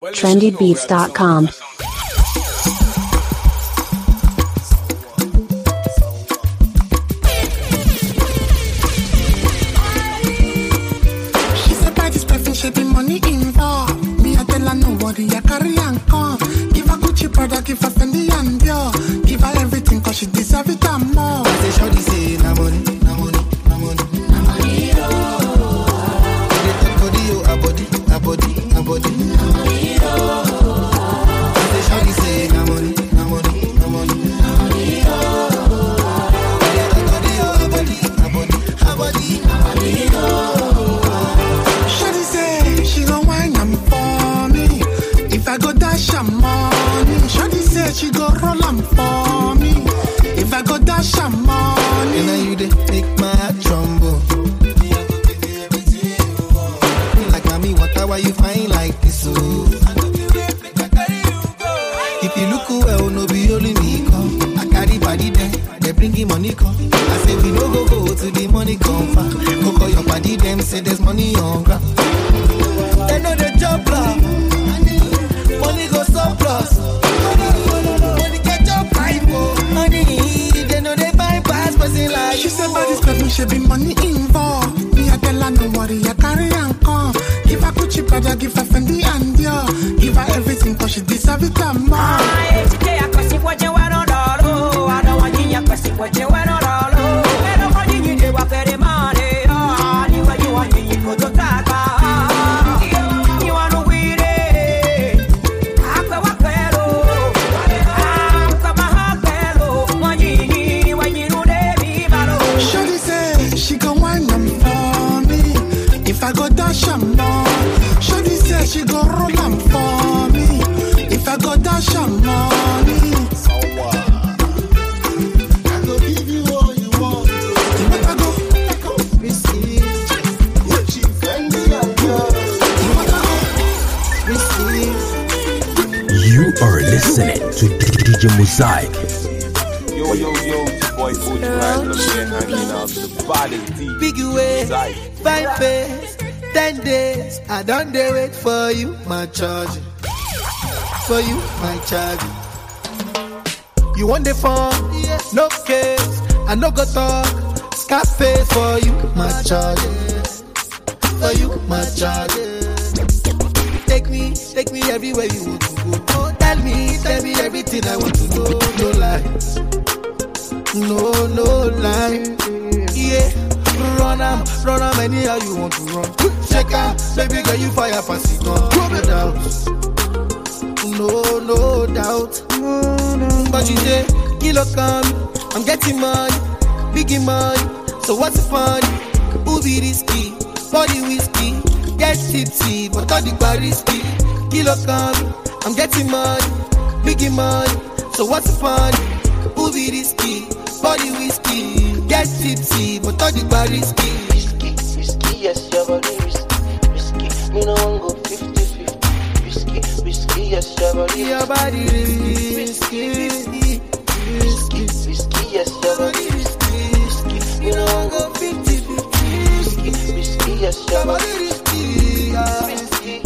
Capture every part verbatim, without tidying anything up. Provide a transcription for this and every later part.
trendy beats dot com. She said by this perfect she be money involved. Me I tell her nobody I carry and come. Give her Gucci product, give her Fendi and Dior. Give her everything cause she deserve it and more. I say shorty say na money, na money, na money, na money. A body, a body, a body, a money. I say shorty say na money, na money, na money, na money. A body, a body, a body, a body. Shorty say she gon' wine am for me. If I go dash her money, shorty say she go roll am for me. If I go dash her money, and now you dey make my heart tremble. Why you fine like this, so if you look well, no be only me come. I carry body there, they bring him money come. I say we no go go to the money come far. Go call your body, them say there's money on ground. They know the job plan. Money go surplus. Money get your pipe, money. They know they bypass person like. She said by this person should be money involved. Me I tell her no worry, I carry and come. Give her Gucci brother, give her Fendi and Dior. Give her everything cause she deserve it and more. I don't want you to see what you want to do. I don't want you to work for the money. Anyway you want you to go to Taka. You want to win it. After what fellow. After my heart fellow. When you need, when you know they be malo. Shorty say she gon' wine them for me. If I go dash her more. Shorty say she go roll am for me. If I go dash her money. So what? I go give you all you want. If I go, I go receive. What you find me a girl. If I go receive. You are listening to D J Mosaic. Yo, yo, yo, it's boy Fuji Ryan, I'm here hanging out with the baddest D J Big way, Mosaic. fine face. Ten days, I don't dare wait for you, my charge. For you, my charge. You want the phone? Yes. No case, I no go talk. Scarface for you, my charge. For you, my charge. Take me, take me everywhere you want to go. Oh, tell me, tell me everything I want to know. No lies, no, no lies. Yeah. Run am, run am anyhow you want to run. Check out, baby girl you fire pass it on. No doubt, no, no doubt. But you say, kilo come, I'm getting money, biggie money. So what's the fun? Who be risky? Body whiskey, get tipsy, but all the bar risky. Kilo come, I'm getting money, biggie money. So what's the fun? Who be risky? Body whiskey, get tipsy, but all the bar risky. Risky, risky, yes, your body risky. Risky, me no one go fifty-fifty. Risky, risky, yes, your body Your body risky, risky, risky, risky, yes, your body risky. risky. Me no one go fifty-fifty. Risky, risky, yes, your body risky, yeah. risky.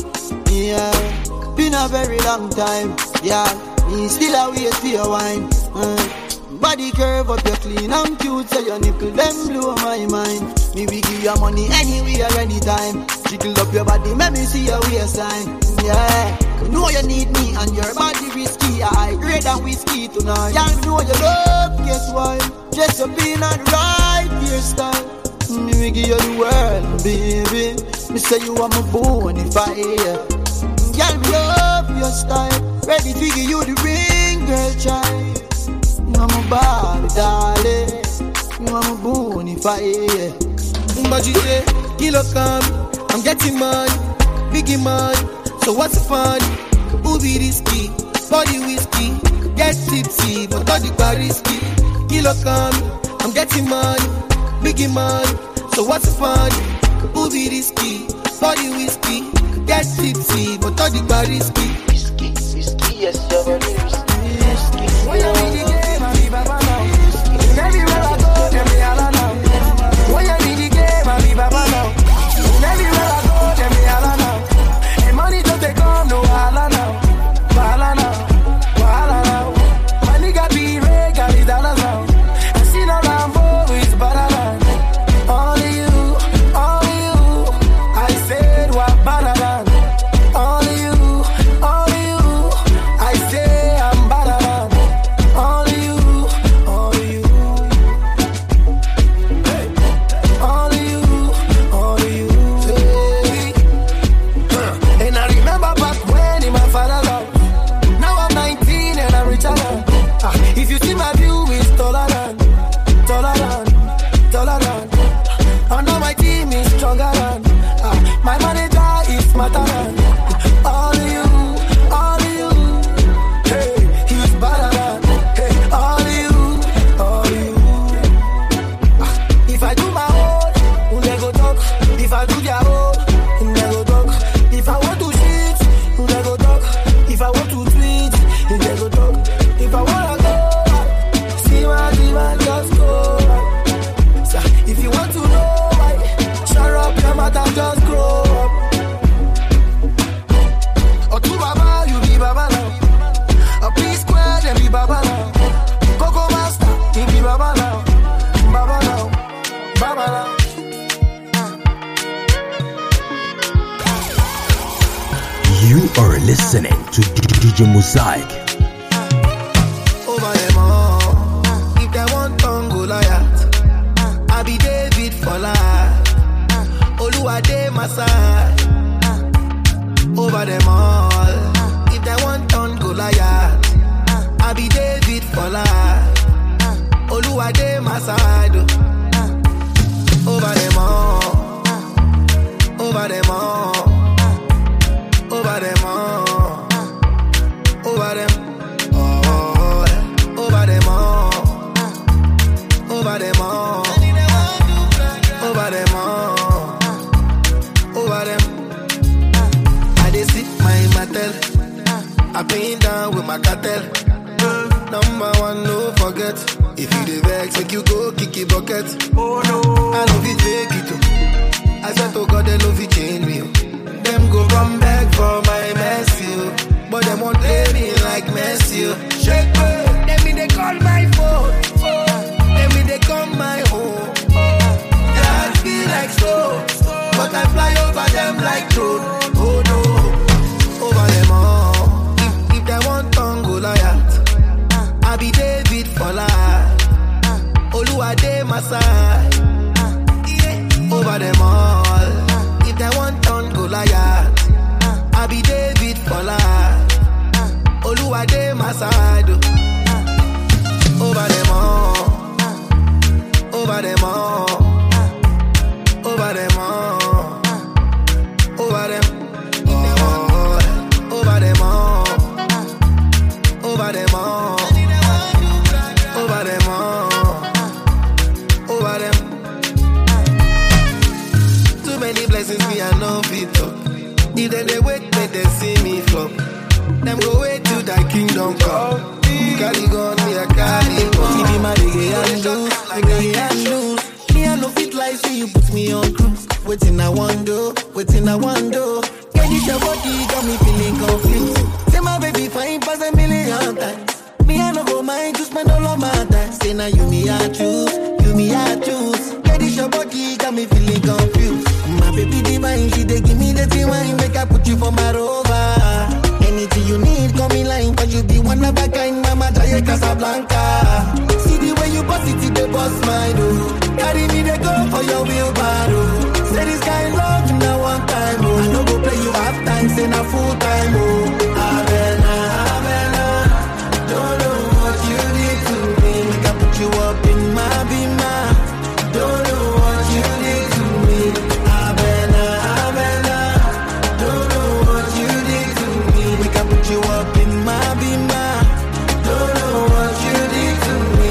Yeah, been a very long time, yeah. Me still a wait for your wine. Uh. Body curve up, you're clean and cute, so your nipple them blow my mind. Me we give you money anywhere, anytime. Jiggle up your body, make me see your waistline. Yeah, you know you need me and your body risky. I grade than whiskey tonight. Yeah, you know you love, guess why? Dress up in and right hairstyle. Me we give you the world, baby. Me say you are my bonfire. Yeah, me love your style. Ready to give you the ring, girl, child. You are my body, darling. You are my bonfire. But you say, kilo come, I'm getting money, biggie money. So what's the fun? Who be risky? Body whiskey, get tipsy, but all the bar risky. Kilo come, I'm getting money, biggie money. So what's the fun? Who be risky? Body whiskey, get tipsy, but all the bar risky. Risky, risky, yes, your body risky. Risky, when you need the game, I be Baba now. Everywhere I go, them be all now. When you need the game, I be Baba now. Everywhere I go, them be all now. And money don't take on no all now. listening to D J Mosaic. Over them all. If they want tongue Goliath, I be David for life. Oluwade my side. Over them all. If they want tongue Goliath, I be David for life. Oluwade my side. Over them all. Over them all. Over them all. Over them. Oh, over them all. Over them all. Over them all. Over them. I dey sit my matel. I paint down with my cartel. Number one, no forget. If you dey vex, make you go kick it bucket. Oh no, I love it, fake it too. I swear to God, they love it, change me. Them go run back for my messy, but them won't play me like Messi. Shake me, let me they call my phone. Let me they come my home. Yeah, I feel like slow, but I fly over them like drone. Oh no, over them all. If, if they want tongue Goliath, I be David for life. Oluwade my side. Over them all. If they want tongue Goliath, I be David for life. Oluwade my side. Over them all. Over them all. Over them all. Over them all. Over them all. Over them all. Over them all. Over them. Too many blessings me I know fit up. If then they wait, make them see me flop. Them go wait till thy kingdom come. You carry gun, me I carry gun. If you my reggae and lose, reggae and lose. Me I no fit like see you put me on cruise. Waiting I want do, waiting I want do. Get this your body, got me feeling confused. Say my baby fine pass a million times. Me I no go mind to spend all of my time. Say now you me I choose, you me I choose. Get this your body, got me feeling confused. My baby divine, she dey give me the tea wine. Make I put you for my rover. Anything you need, come in line. Cause you be one of a kind, Mama Jaya Casablanca. See the way you boss it, the boss mind, oh. Carry me, they go for your wheelbarrow. Say this kind love, now one time, oh. I no go play you half time, say na full time, oh. Avena, Avena. Don't know what you did to me. Make I put you up in my bima. Don't know what you did to me. Avena, Avena. Don't know what you did to me. Make I put you up in my bima. Don't know what you did to me.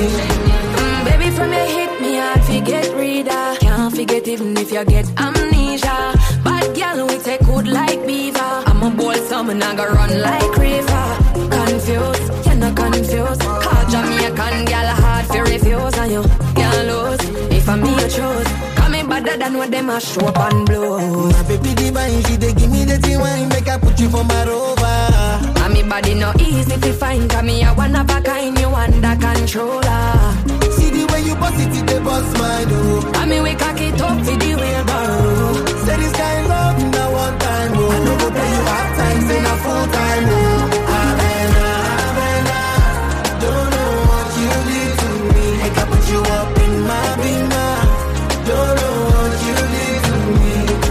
Mm, baby, from your hit me hard, forget reader. Can't forget even if you get amnesia. Bad girl, we take good like beaver. I'm a bold summer, I go run like river. Confused, you're not confused. Call Jamaican girl hard for refuse. And you can't lose, if I'm me you choose. Come in better than what them a show up and blow. My baby divine, she dey give me the tea wine. Make I put you for my rover. And me body no easy to find. Cause me a one of a kind, you under controller. See the way you boss it, the boss mind, oh. And me we cock it up for the wheelbarrow. Say this kind love, now one time, oh. I no go play you half time, say na full time, oh. Avena, Avena. Don't know what you did to me. Make I put you up in my bima. Don't know what you did to me.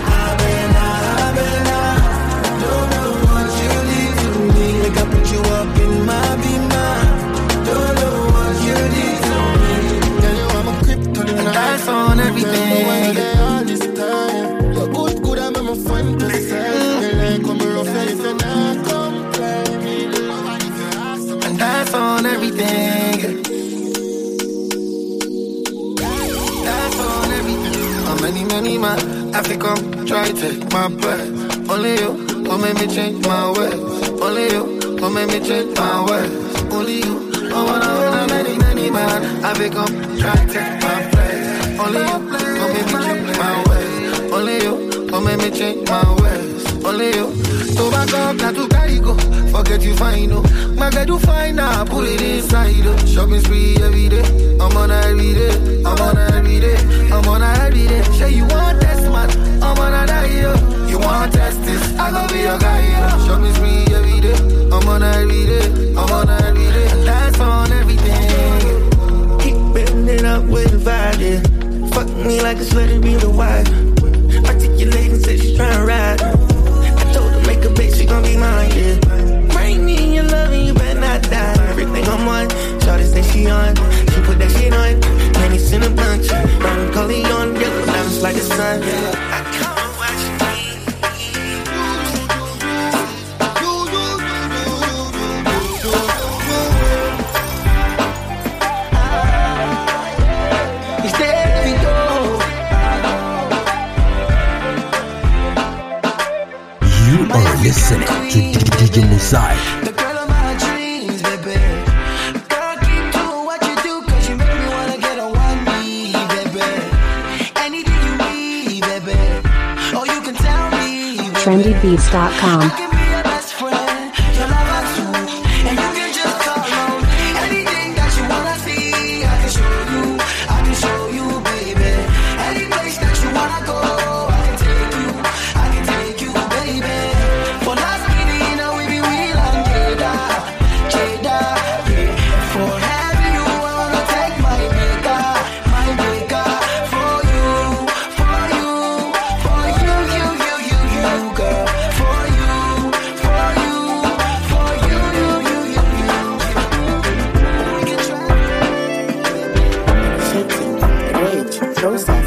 Avena, Avena. Don't know what you did to me. Make I put you up in my bima. Don't know what you did to me. Tell you I'm a kryptonite. And that's on everything. All this time. You're good, good, I'm a friend to say. You like when me rough if you're not complaining. And that's on everything. That's on everything. How many, many man I fi come try take my place. Only you will make me change my ways. Only you will make me change my ways. Only you. Oh, wanna many, many man I fi come try take my place. Only you will make me change my ways. Only you will make me change my ways. Only you. So back up, not to carry go. Forget you fine, oh. My girl, you fine now, put it inside, oh. Shopping spree every day. I'm on her every day. I'm on her every day. I'm on her every day. Say you want test man. I'm on her die, oh. You want test this, I gon' be your guy, yeah. Show me me every day, I'm on every day, I'm on every day, and that's on everything. Keep bending up with the vibe, yeah. Fuck me like a slut to be the wife. Articulating, said she's tryna ride. I told her make a bitch, she gon' be mine, yeah. Bring me your love and you better not die. Everything I'm on, shawty say she on. She put that shit on, pennies in a bunch. Round Cully on, yellow diamonds like the sun, yeah. I come and watch you. You are listening to D J Mosaic. The girl of my dreams, baby. Girl, keep doing what you do, cause you make me wanna get on one knee, baby. Anything you need, baby. Oh, you can tell me, baby. trendy beats dot com. I can be your best friend, your lover too. And you can just call on anything that you wanna see. I can show you, I can show you, baby. Any place that you wanna go, I can take you, I can take you, baby. For last minute, you know we be real and Jada, Jada, yeah. For having you, I wanna take my maker, my maker. For you, for you, for you, you, you, you, you, girl. For you, for you, for you, you, you, you, you, you. We can try. Rage process.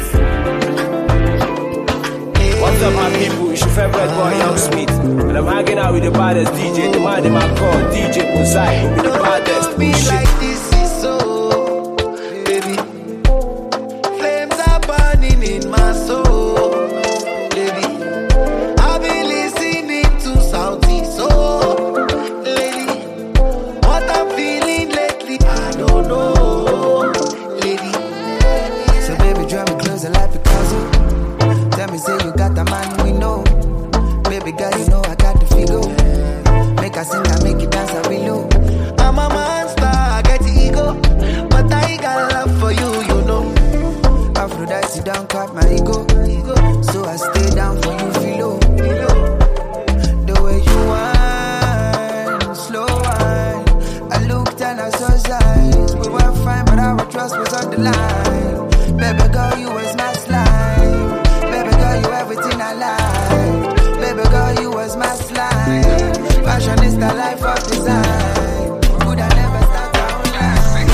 What's up, my people? It's your favorite boy, Young Smith. And I'm hanging out with the baddest D J, the man in my call, D J Mosaic. Who be the baddest Be bullshit. like this is so, baby. Flames are burning in my soul, baby. I've been listening to Saudi soul, lady. What I'm feeling lately, I don't know, lady. So baby, draw me closer like Picasso. Tell me, say you got the man we know. Baby girl, you know I got the figure. Make her sing and make it dance, I will know. I'm a monster, I get the ego, but I got love for you, you know. Aphrodite down, cut my ego. So I stay down for you, feel the way you whine, slow whine. I looked and I saw signs. We were fine, but our trust was on the line. Baby girl, you was my slime. Baby girl, you everything I like. Baby girl, you was my slime. Fashion is the life of design. Could I never start our line?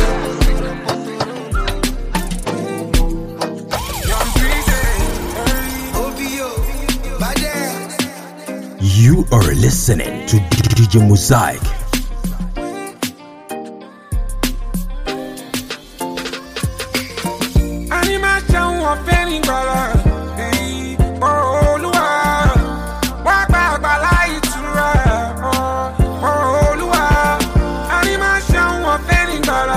Young Breezy, O V O, Badass. You are listening to D J Mosaic. Animation wọ́n fẹ́ ní gbọ́lá. Olúwa wá gba àgbàlá ìtura. Olúwa animation wọ́n fẹ́ ní gbọ́lá.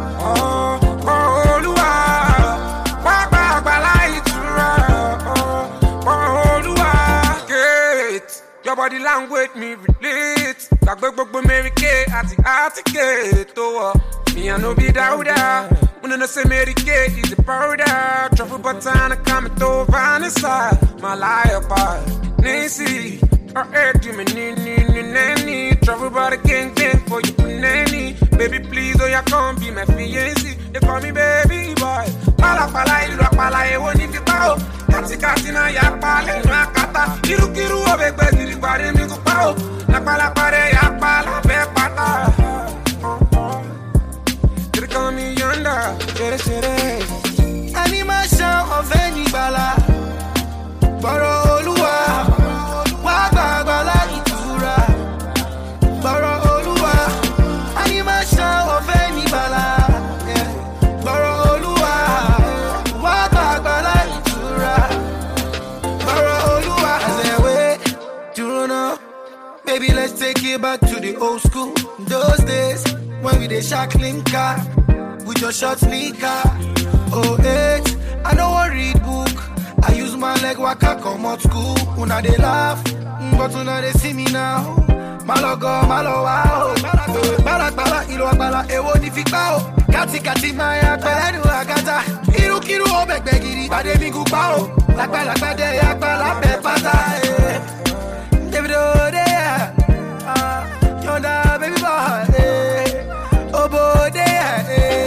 Olúwa wá gba àgbàlá ìtura. Olúwa gate your body language me relate. Gbàgbé gbogbo Mary Kay àti Articate tó wọ̀. Me I no be Dauda. When I say Mary Kay is the powder. Truffle button I come to Vanessa. My liar part Nancy. Her head you me nini nini nanny. Truffle by the gang gang for you nanny. Baby please oh ya come be my fiancé. They call me baby boy. Pala pala ilu pala e woni fi pa o. Kati kati na ya pala inu akata. Kiru kiru o be gbe diri pare mi ku pa o. La pala pare ya pala be pata. They call me yonder, shere shere. Animation of any bala. Boro Oluwa, wa gbàgbàlá ìtura. Boro Oluwa, animation of any bala. Yeah. Boro Oluwa, wa gbàgbàlá ìtura. Boro Oluwa, I say wait, you know, baby let's take it back to the old school. Those days when we dey shackling car. With your short sneaker, oh eight. I don't want read book. I use my leg waka come out school. Una they laugh, but una they see me now. Malo go, malo wow. Balak balak ilo Balo abala ewo ni fi pa o. Kati kati maya pelenu agata. Kiru kiru o begbe giri bade mi gu pa o. Lagba lagba de agba la pe pata. Davido de ya. Yonda baby boy. Obo de ya.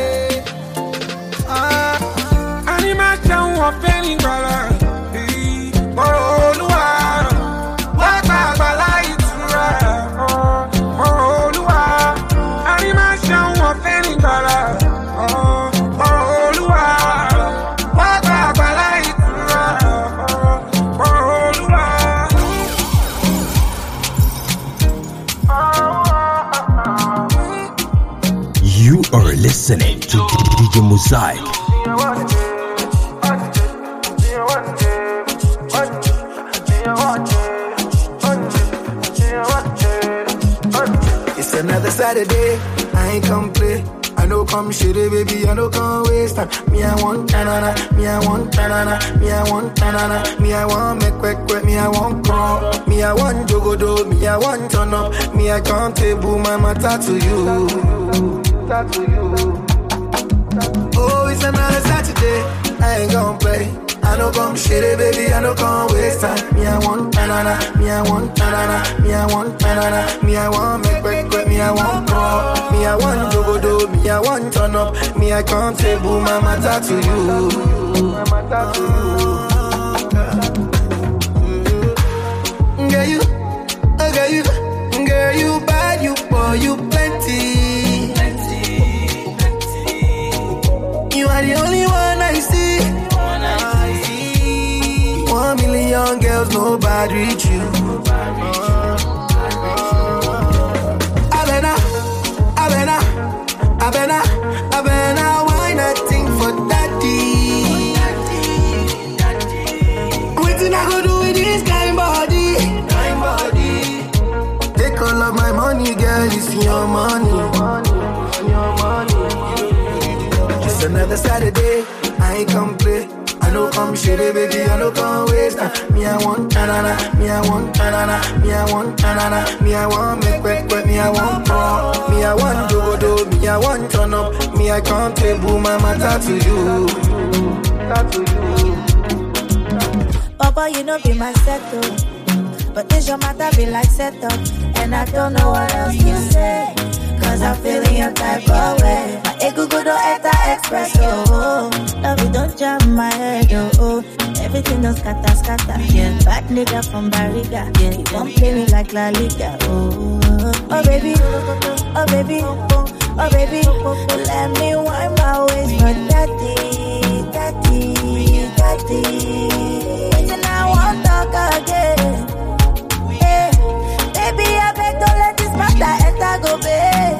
Anima chan wa feni bala. Olúwa wá gbàgbà láì tura. Olúwa anima chan wa feni bala. Olúwa wá gbàgbà láì tura. Olúwa. You are listening to D J Mosaic. It's another Saturday, I ain't come play. I know come shitty, baby, I know come waste time. Me, I want tanana, me, I want tanana, me, I want tanana, me, I want make quick quick, me, I want crawl, me, I want jogodo, me, I want turn up, me, I can't table my matter to you. To you. Oh, it's another Saturday, I ain't gon' play. I know come shitty, baby, I know come waste time. Me, I want tanana, me, I want tanana, me, I want tanana, me, I want make quick quick, me, I want crawl, me, I want jogodo, me, I want turn up, me, I can't table my matter to you. My matter to you. Girl, you, oh, girl, you, girl, you bad, you poor, you plenty. You are the only one I see. One million girls, nobody reach you. Abena, Abena, Abena, Abena, why nothing for daddy? Waiting I go do with this kind body, kind body. Take all of my money, girl, it's your money, your money. It's another Saturday, I ain't come play. I know come shitty, baby, I know come waste time. Me, I want tanana, me, I want tanana, me, I want tanana, me, I want make quick quick, me, I want crawl, me, I want jogodo, me, I want turn up, me, I can't table my matter to you. To you. Papa, you know be my settle, but this your matter be like settle, and I don't know what else to say. Cause I'm feeling your type of way. My ego go to enter express, oh, oh. Love you don't jam my head, oh, oh. Everything don't scatter, scatter, yeah. Bad nigga from Barriga, yeah. You don't play me like La Liga, oh, oh. Oh baby, oh baby, oh baby, let me wind my waist for daddy, daddy, daddy. And I won't talk again, yeah. Baby, I beg don't let this matter enter go, babe.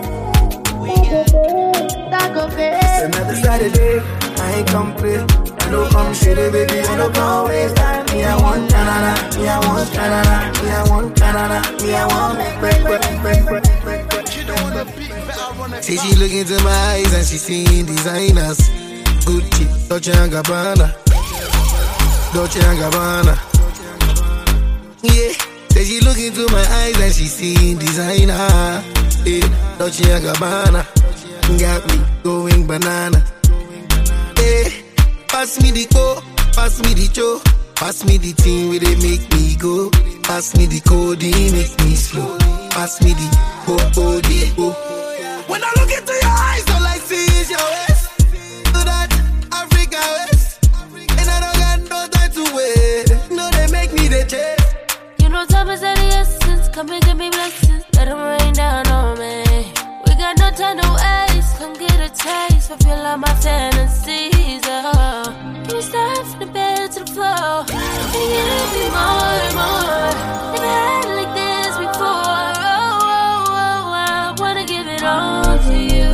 It's another Saturday, I ain't come play. I know come shitty, baby, I know come waste time. Me, I want tanana, me, I want tanana, me, I want tanana, me, I want make break, break, break, break, break, break. See, she look into my eyes and she seeing designers. Gucci, Dolce and Gabbana, Dolce and Gabbana. Yeah, say she look into my eyes and she seeing designer. Yeah, Dolce and Gabbana. Got me going banana. Hey, pass me the co, pass me the cho, pass me the thing where they make me go. Pass me the code, it make me slow. Pass me the co, oh, the oh. When I look into your eyes, all I see is your waist. Do that Africa waist, and I don't got no time to wait. No, they make me the chase. You know time is of the essence. Come and give me blessings, let them rain down on me. We got no time to waste. Come get a taste, fulfill all my fantasies. Oh. Can we start from the bed to the floor? Can you give me more and more? Never had it like this before. Oh, oh, oh, I wanna give it all to you.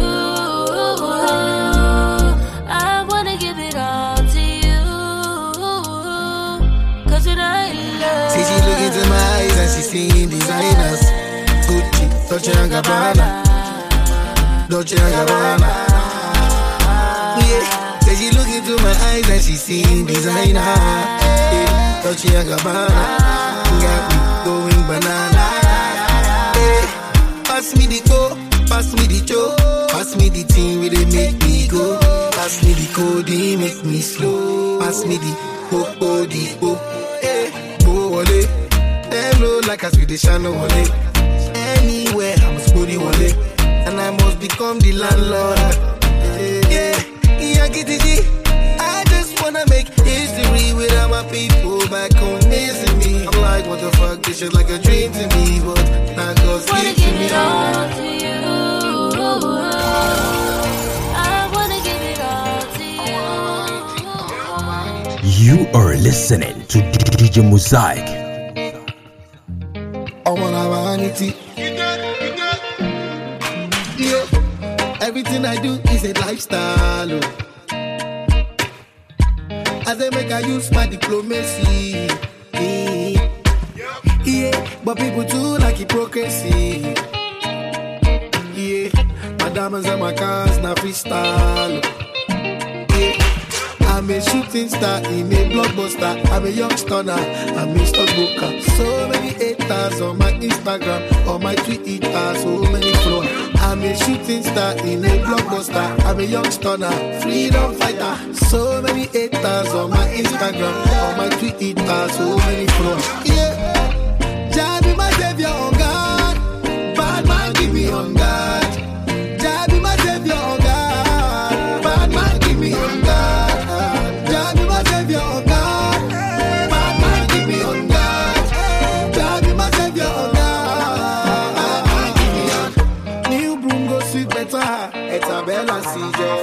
I wanna give it all to you. Cause when I love. See, she look into my eyes and she seeing designers. Gucci, Dolce and Gabbana, Dolce and Gabbana. Yeah, say she look into my eyes and she seeing designer. Yeah, Dolce and Gabbana, got me going banana. Yeah, pass me the co, pass me the cho, Pass me the thing where they make me go. Pass me the code, they make me slow. Pass me the oh oh the oh. Hey, go wale. Them low like a Swedish channel wale. Anywhere I'm a sporty wale, and I must become the landlord. Yeah, yeah, get it. I just wanna make history with all my people back home missing me. I'm like, what the fuck? This shit like a dream to me, but not God's Wanna gift to give me. it all to you. I wanna give it all to you. You are listening to D J Mosaic. I wanna vanity. Yeah, everything I do is a lifestyle. Oh. As I make I use my diplomacy. Yeah, yeah, but people too like hypocrisy. Yeah, my diamonds and my cars now freestyle. Yeah, I'm a shooting star in a blockbuster. I'm a young stunner, I'm a stockbroker. So many haters on my Instagram, on my Twitter, so many followers. I'm a shooting star in a blockbuster. I'm a young stunner, freedom fighter. So many haters on my Instagram, on my Twitter, so many followers. Yeah, Jah be my savior on God. Bad man give me on God. Jah be my savior on God. Bad man give me on God. Jah be my savior on God. Bad man give me on God. Jah be my savior on God. New broom go sweet better. It's a bella season.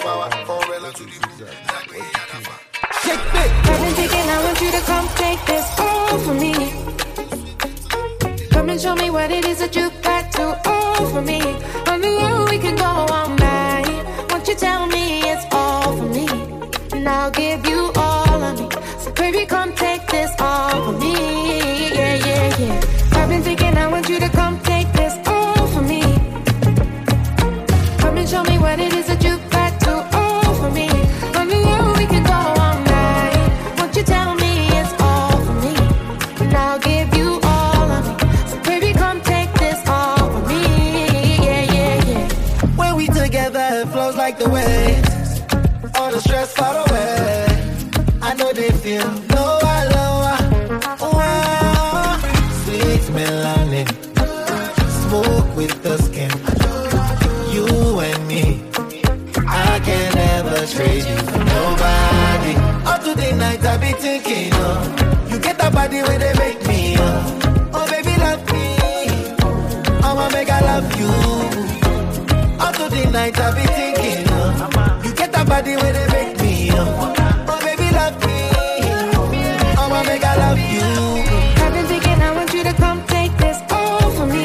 I've been thinking I want you to come take this all for me. Come and show me what it is that you got to offer me. On the road we can go all night. Won't you tell me it's all for me? And I'll give you all of me. So baby, come take this all for me. Yeah, yeah, yeah. I've been thinking I want you to come take this all for me. Come and show me what it is that you got to offer me. On the road we can go all night. Won't you tell me it's all for me? And I'll give you all of me. So baby, come take this all for me. Yeah, yeah, yeah. When we together, it flows like the waves. All the stress far away. I know they feel lower, lower. Wow. Sweet melanin. Smoke with the skin. You and me. I can never trade you for nobody. Up to the night I be thinking, oh, you get that body where they make me, oh, oh baby love me, I'ma make I love you. Up to the night I be thinking, oh, you get that body where they make me, oh, oh baby love me, I'ma make I love you. I've been thinking I want you to come take this all for me.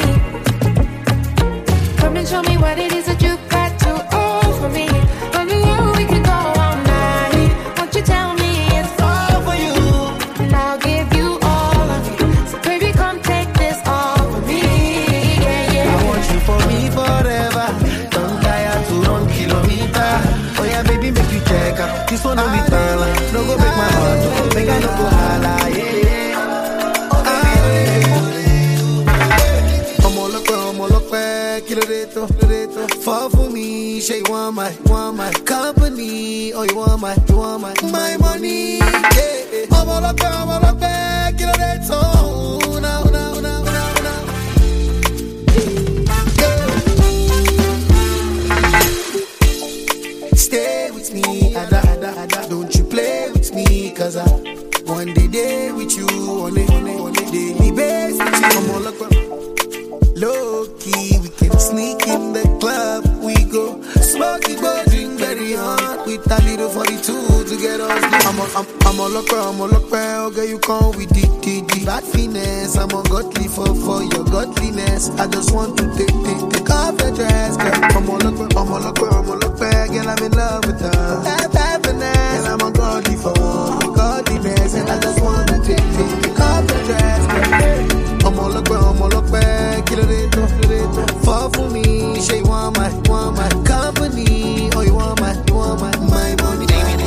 Come and show me what it is that you got to offer me. On the road we can go all night. Won't you tell me it's all for you? And I'll give you all of it. So baby, come take this all for me. Yeah, yeah. I want you for me forever. Don't tire to run kilometer. Oh yeah, baby, make you check out. This one no be tala. No go make my heart go. Make I no go holla. Yeah, yeah. Oh baby, I'm all up, I'm all up. Kiloreto, kiloreto. Fall for me, say you want my, want my company, or you want my, you want my, my money. Yeah, I'm all up, I'm all up. Kiloreto, now, now, now, now, now. Stay with me, ada, ada, ada. Don't you play with me, cause I one day day with you, on a, on a, on a daily basis. I'm all up. Low key, we can sneak in the club. We go smoke it, go drink very hard with a little forty-two to get us. I'm a, I'm, I'm a locker, I'm a locker. Okay, you come with the, the, the bad finesse. I'm a godly for, for your godliness. I just want to take, take, take off your dress, girl. I'm a locker, I'm a locker, I'm a locker. Girl, I'm in love with her. That happiness, and I'm a godly for your godliness. And I just want to take, take, take off your dress, girl. I'm all up, I'm all up, kill it, fall for me. Say you want my, want my company, or you want my, you want my, my money.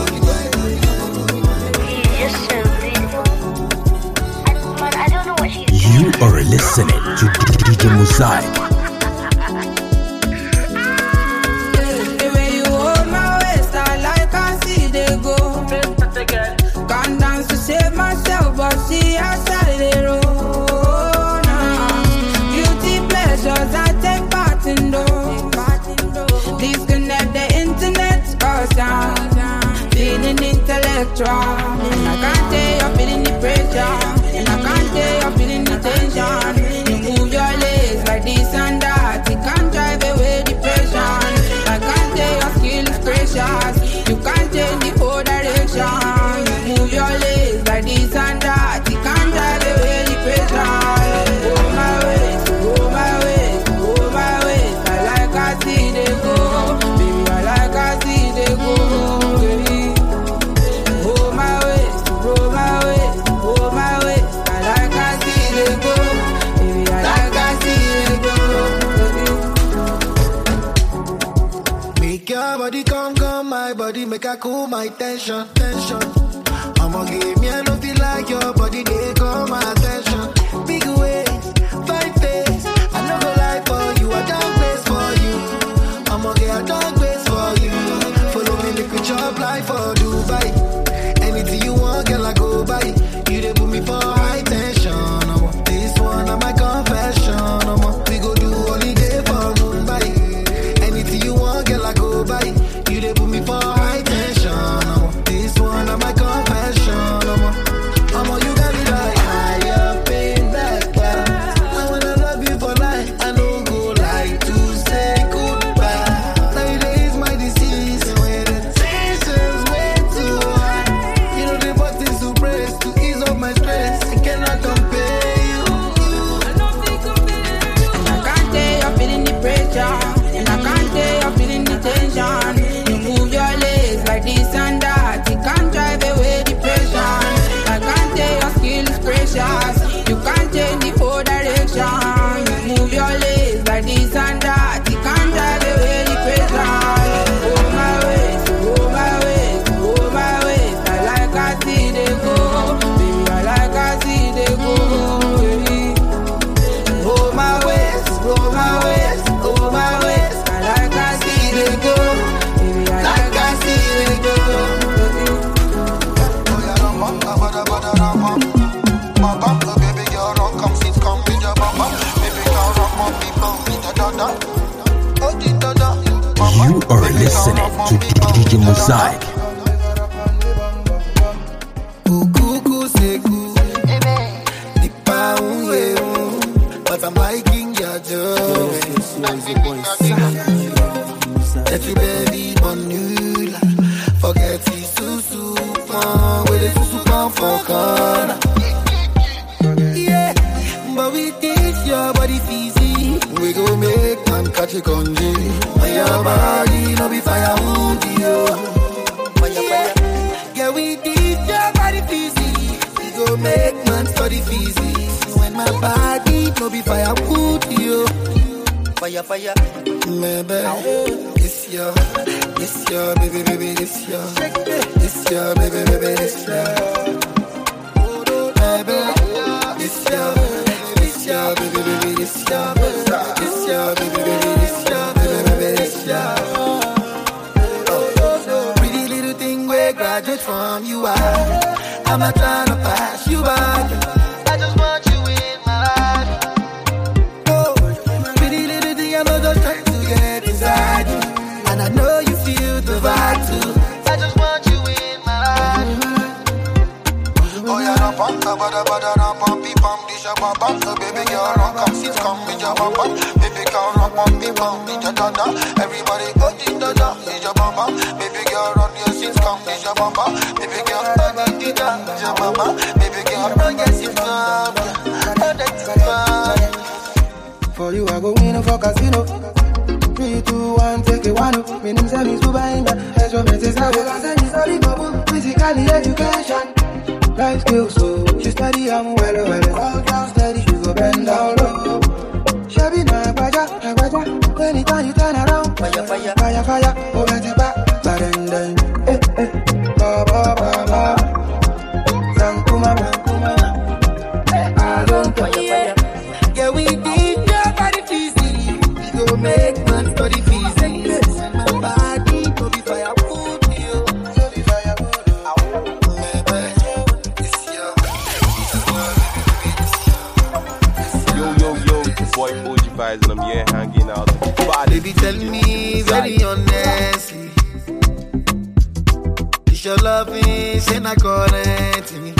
You are listening to D J Mosaic. see outside the road. Beauty pleasures I take part in those. Disconnect the internet, cause I'm feeling intellectual. And I can't tell you're feeling the pressure. And I can't tell you're feeling the tension. You move your legs like this and that. It can't drive away depression. I can't tell your skill is precious. You can't change the whole direction. You move your legs like this and that. It can't drive away depression. Go my ways, go my ways, go my ways. I like I see they go. Baby, I like I see they go. Baby. Go my ways, go my ways, go my ways. I like I see they go. Baby, I like I see they go. Baby. Make your body come, come, my body make a cool my tension, tension. I'ma give me a love feel like your body, they call my attention. Big ways, fine face, I no go lie for you, I don't place for you. I'ma get a dog place for you. Follow me, make we chop life for Dubai. Anything you want, girl, I go buy. You they put me for high tension. I'ma this one on my confession. I'ma we go do holiday for Mumbai. Anything you want, girl, I go buy. You they put me for high tension. I'ma this one on my confession. I'ma I'ma you got me like higher pain that class. I wanna love you for life. I don't go like to say goodbye. Nowadays my disease when the tension's way too high. You know the buttons to press to ease up my stress. I cannot compare you. And I can't tell you're feeling the pressure. And I can't tell you're feeling the tension. You move your legs like this and that. It can't drive away depression. I can't tell your skill is precious. You can't change the whole direction. You move your legs like this and that. It can't drive away depression. Go my ways, go my ways, go my ways. I like I see they go. Baby, I like I see they go. Baby. Go my ways, go my ways, go my ways. I like I see they go. Baby, I like I see they go. Oh yeah, rum bum, da ba da ba da rum bum, bum bum. Oh baby girl, run come sit, come with your bum bum. Baby girl, run bum, people, da da da. Oh di da da. You are listening to D J Mosaic. Cuckoo, say cool. Nipa unwe un, but I'm liking your jokes. Let you baby bonula, forget the susu pan, with the susu pan for corner. Yeah, but we teach your body fizzy. We go make man catch a congee. When your body no be firewood, yo. Yeah, we teach your body fizzy. We go make man study physics. When my body no be firewood, yo. Fire, fire, maybe this year, this year, baby, baby, this year, this year, baby, baby, this year, baby, this year, this year, baby, baby, this year, this year, baby, baby, this year, baby, baby, this year. Oh, pretty little thing we graduate from you are. I'm not trying to pass you by. I just want you in my life. I'm just trying to get inside you, and I know you feel the vibe too. I just want you in my life. Oh yeah, rum bum, da ba da ba da rum bum, beep bum, dish a bum bum. So baby girl, run come sit, come with your bum bum. Baby girl, run bum, beep bum, di da da da. Everybody go di da da, di your bum bum. Baby girl, run your sit, come with your bum bum. Baby girl, run di da, di your bum bum. Baby girl, run your sit, come, run that sit, come. For you, I go in a for casino. Three, two, one, take it one. My name is Amis Bubainda. As your message, I will answer you. Sorry, Babu. Physically, education. Life skills, so she study, I'm well, well. All down steady, she go bend down low. Shabby, na baja, na baja. Anytime you turn around, fire, fire, fire, fire. Oh, let it back, but then, then, eh, eh. Ba, ba, ba, ba. Sankuma, sankuma. I don't fire, fire. Yeah, we did your body easy. We go make man study physics. My body go be firewood, yo. Go be firewood. Maybe this year, Baby, tell me very honestly, is your loving, say not current me.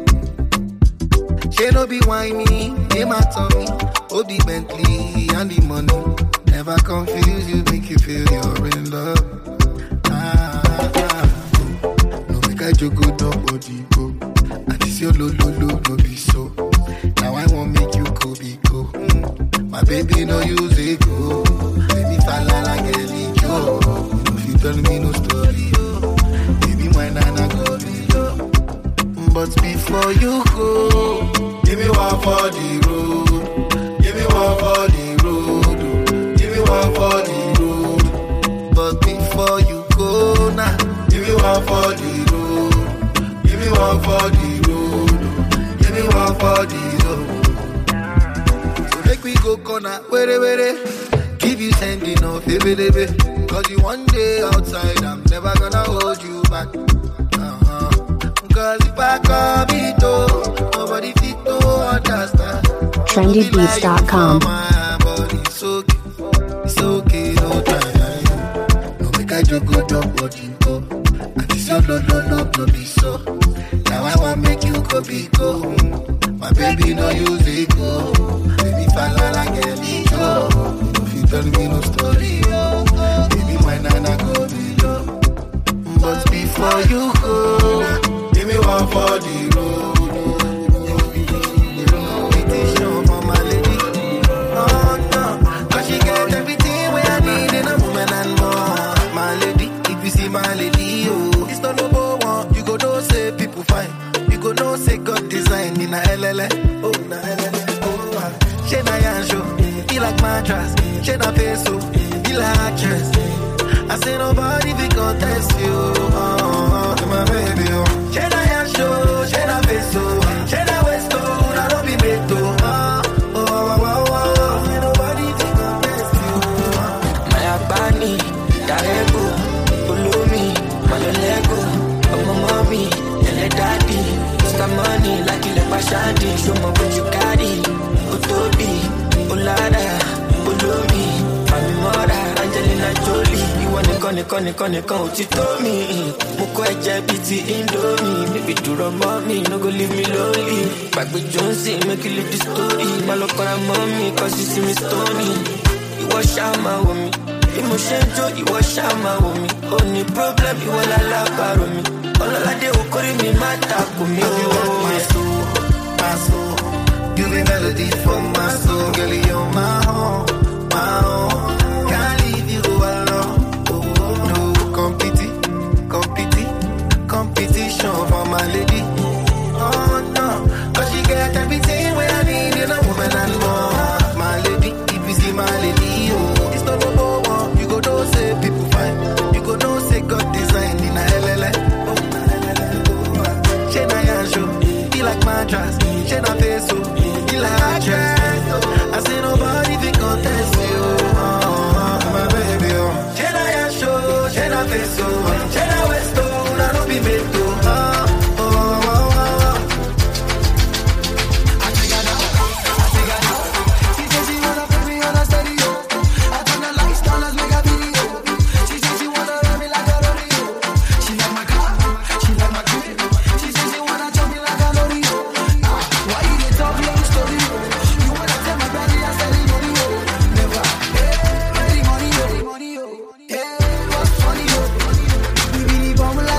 She no be whiny, name my tummy. Oh, the Bentley and the money never confuse you, make you feel you're in love. Ah, ah, ah. No make I joke, no body go. And this your lo lo lo no be so. Now I won't make you go be go. Mm. My baby no use it go. Baby fall like a yo. If you tell me no story, yo. Baby my nana go be yo. But before you go, give me one for the road. Give me one for the road. Give me one for the road. But before you go now, give me one for the road. Give me one for the road. Give me one for the road. So make we go corner, were were. Give you sending off, baby, baby. Cause you one day outside, I'm never gonna hold you back. Cause if I come it oh, nobody fit to understand. trendy beats dot com. It's okay, it's okay, no time. No make I joke, go jump, what you go. And this your no, no, no, no be so. Now I want make you go be go. My baby no use it go. Baby fall like a yo. If you tell me no story, yo. Baby my nana go be low. But before you go, give me one for the road. Invitation for my lady. Oh no, cause she get everything where I need in a woman and more. My lady, if you see my lady, oh, it's not number one. You go know say people fine. You go know say God design in a L L A. Oh, na L L A. Oh, she na yansho, he like mattress. She na peso, he like actress. I say nobody be contest you. Oh, my baby, oh. She na yansho, she na peso, she na westo, I don't be meto. Oh, oh, oh, oh, oh. Say nobody be contest you. My abani, darego, ulumi, malolego, oh, mommy, and the daddy. Mr. Money, like you like Shadi. Show me what you carry. Otobi, Olada, Ulumi, Mami Mora, Angelina Jolie. Nìkan nìkan nìkan nìkan ò ti tó mi. Mo kọ́ ẹ̀jẹ̀ bíi ti Indomie. Baby dúró mọ́ mi, no go leave me lonely. Gbàgbé Johnson, make you leave the story. Má lọ kọ́ra mọ́ mi, cause you see me stony. Ìwọ ṣáà máa wò mí. Bí mo ṣe ń jó, ìwọ ṣáà máa wò mí. Ó ní problem, ìwọ lálábàárò mi. Ọlọ́ládé okòrí mi má takò mí. You want my soul, my soul. You be melody for my soul. Girl, you're my home, my home. Can't leave you alone. Competition for my lady. Oh no, cause she get everything where I need in a woman and more. My lady, if you see my lady, oh, it's not number one. You go know say people fine. You go know say God design in a L L A. Oh, she na yansho, he like mattress. She na peso, he like actress. I say nobody be contest you. Oh, my baby, oh. She na yansho, she na peso, she na westo. Be made to oh, oh, oh, oh. I take her down, I take her down. She says she wanna put me on a stereo. I turn the lights down, let's make a video. She says she wanna run me like a rodeo. She like my car, she like my crib. She says she wanna jump me like a rodeo. Ah, why you get talk long story? You wanna tell my body I said it money, oh. Never, hey, ready money, oh, money, oh. Hey, what's funny, oh? We really bomb like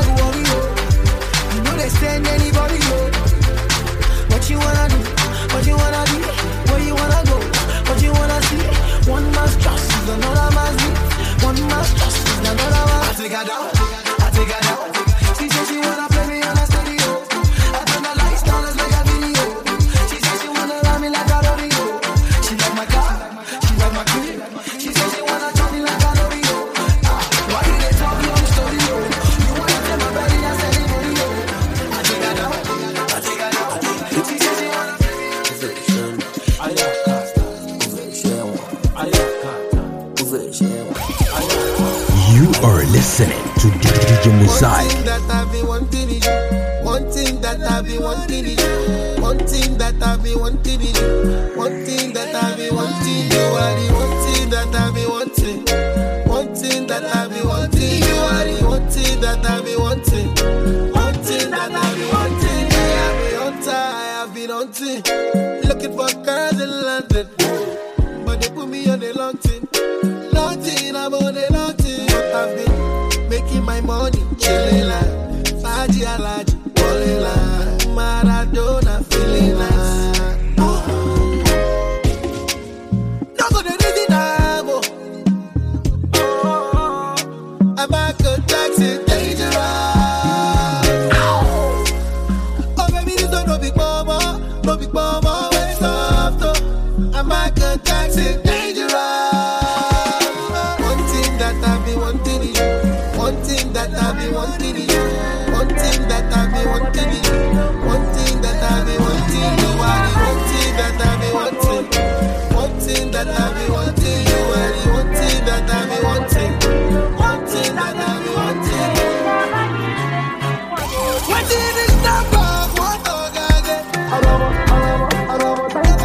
stand anybody up. What you wanna do? What you wanna do? Where you wanna go? What you wanna see? One man's trust is another man's need. One man's trust is another man's. I take her down. I take her down. She says she wanna play me on a stereo. I turn the lights down, let's make a video. She says she wanna run me like a rodeo. She like my car. She like my crib. She says she wanna jump me like a rodeo. Ah, why you they talk long story? You wanna tell my body I said it money? You are listening to D J Musai. One thing that I've been wanting is you. One thing that I've been wanting is you. One thing that I've been wanting is you. One thing that I've been wanting. money nothing, but I've been making my money, chilling like Faji Alaji, balling like Maradona, feeling like. No go to the dynamo. I'm back to taxi, dangerous. Oh baby, this don't no big mama, no big mama, way soft. Oh, I'm back to taxi, dangerous. One thing that I've been wanting is you. One thing that I've been wanting is you. One thing that I've been wanting is you. One thing that I've been wanting you. Are the one thing that I've been wanting. One thing that I've been wanting you. Are the one thing that I've been wanting. One thing that I've been wanting. One thing is not back. One dog again. Aramo, aramo, aramo.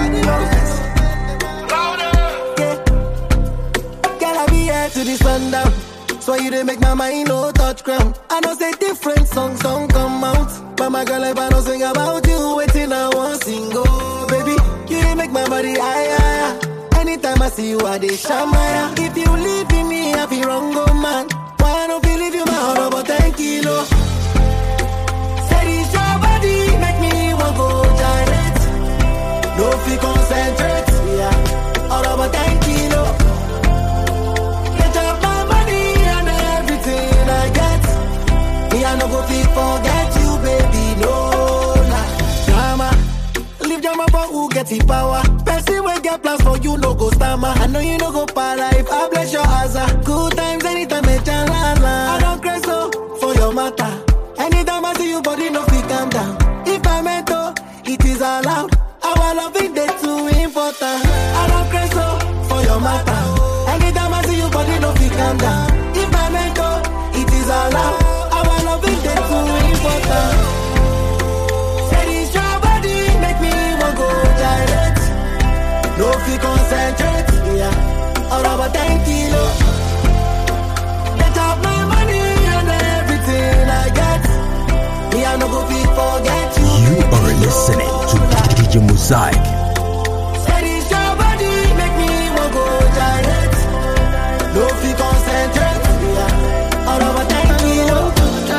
Girl, I be here to the sundown. So you didn't make my mind no touch ground. I know say different songs don't come out, but my girl, if I don't sing about you, waiting I won't sing. Oh, baby, you didn't make my body higher. Anytime I see you, I dey shamaya. If you leave me, I feel wrong, oh man. Why don't believe you, my heart about ten kilo? Said it's your body, make me want go direct. No fee concentrate, yeah. All about ten kilo. I no go fit forget you, baby, no nah. Drama, leave drama for who get the power. Person will get plans for you, no go stammer. I know you no go para if I bless your asa. Good times anytime me chalala. I don't crazy so for your matter. Anytime I see you, body no fit calm down. If I meant to, it is allowed. Our love is there too important. I don't crazy so for your matter. Anytime I see you, body no fit calm down. If I meant to, it is allowed. Said it's your body, make me want go direct. No fee concentrate, yeah. All about ten kilo. Get up my money and everything I get. Me I no go fee forget you. You are listening to D J Mosaic. Said it's your body, make me want go direct. No fee concentrate, yeah. All about ten kilo.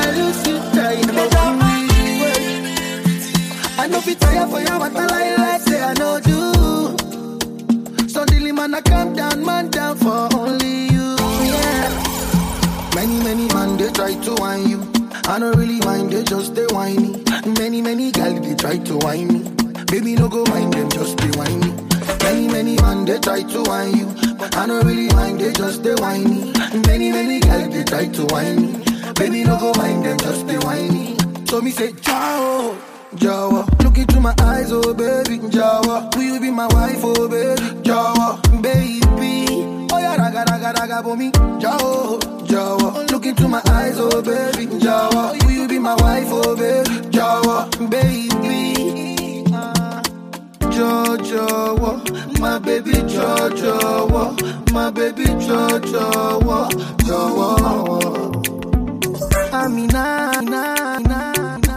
I know fi tire for you, but I lie like say I know you. Suddenly man I calm down, man down for only you. Yeah. Many many man they try to whine you. I don't really mind, they just they whiny. Many many gal they try to whine me. Baby no go mind them, just they whine me. Many many man they try to whine you, but I don't really mind, they just they whiny. Many many gal they try to whine me. Baby no go mind them, just they whiny. So me say ciao. Jawa, look into my eyes, oh baby, Jawa, will you be my wife, oh baby, Jawa, baby, oh yeah, raga, raga, raga, for me, Jawa, Jawa, look into my eyes, oh baby, Jawa, will you be my wife, oh baby, Jawa, baby, Jawa, my baby, Jawa, my baby, Jawa, Jawa, Amina, na, na.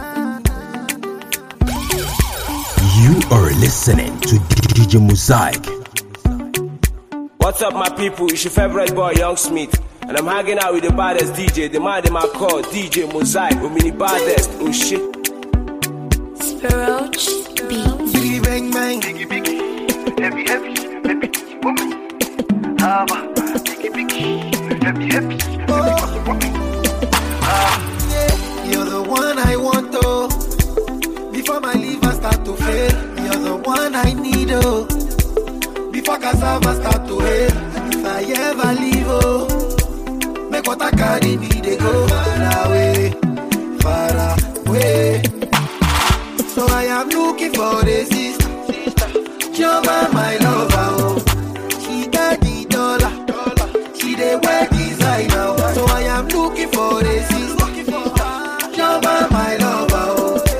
You are listening to D J Mosaic. What's up, my people? It's your favorite boy, Young Smith, and I'm hanging out with the baddest D J, the man them I call D J Mosaic, who mini baddest. Oh shit. Spiroach Beats. Biggie bang bang. Biggie biggie. Heavy heavy. Heavy woman. Hava. Biggie biggie. Heavy heavy. Oh. Ah, yeah. You're the one I want to. Before my liver start to fail, you're the one I need, oh. Before cassava start to hail, if I ever leave, oh, make what I carry me, they go far away, far away. So I am looking for a sister, Joma, my lover, oh. She got the dollar, she dey wear designer. So I am looking for a sister, Joma, my lover, oh.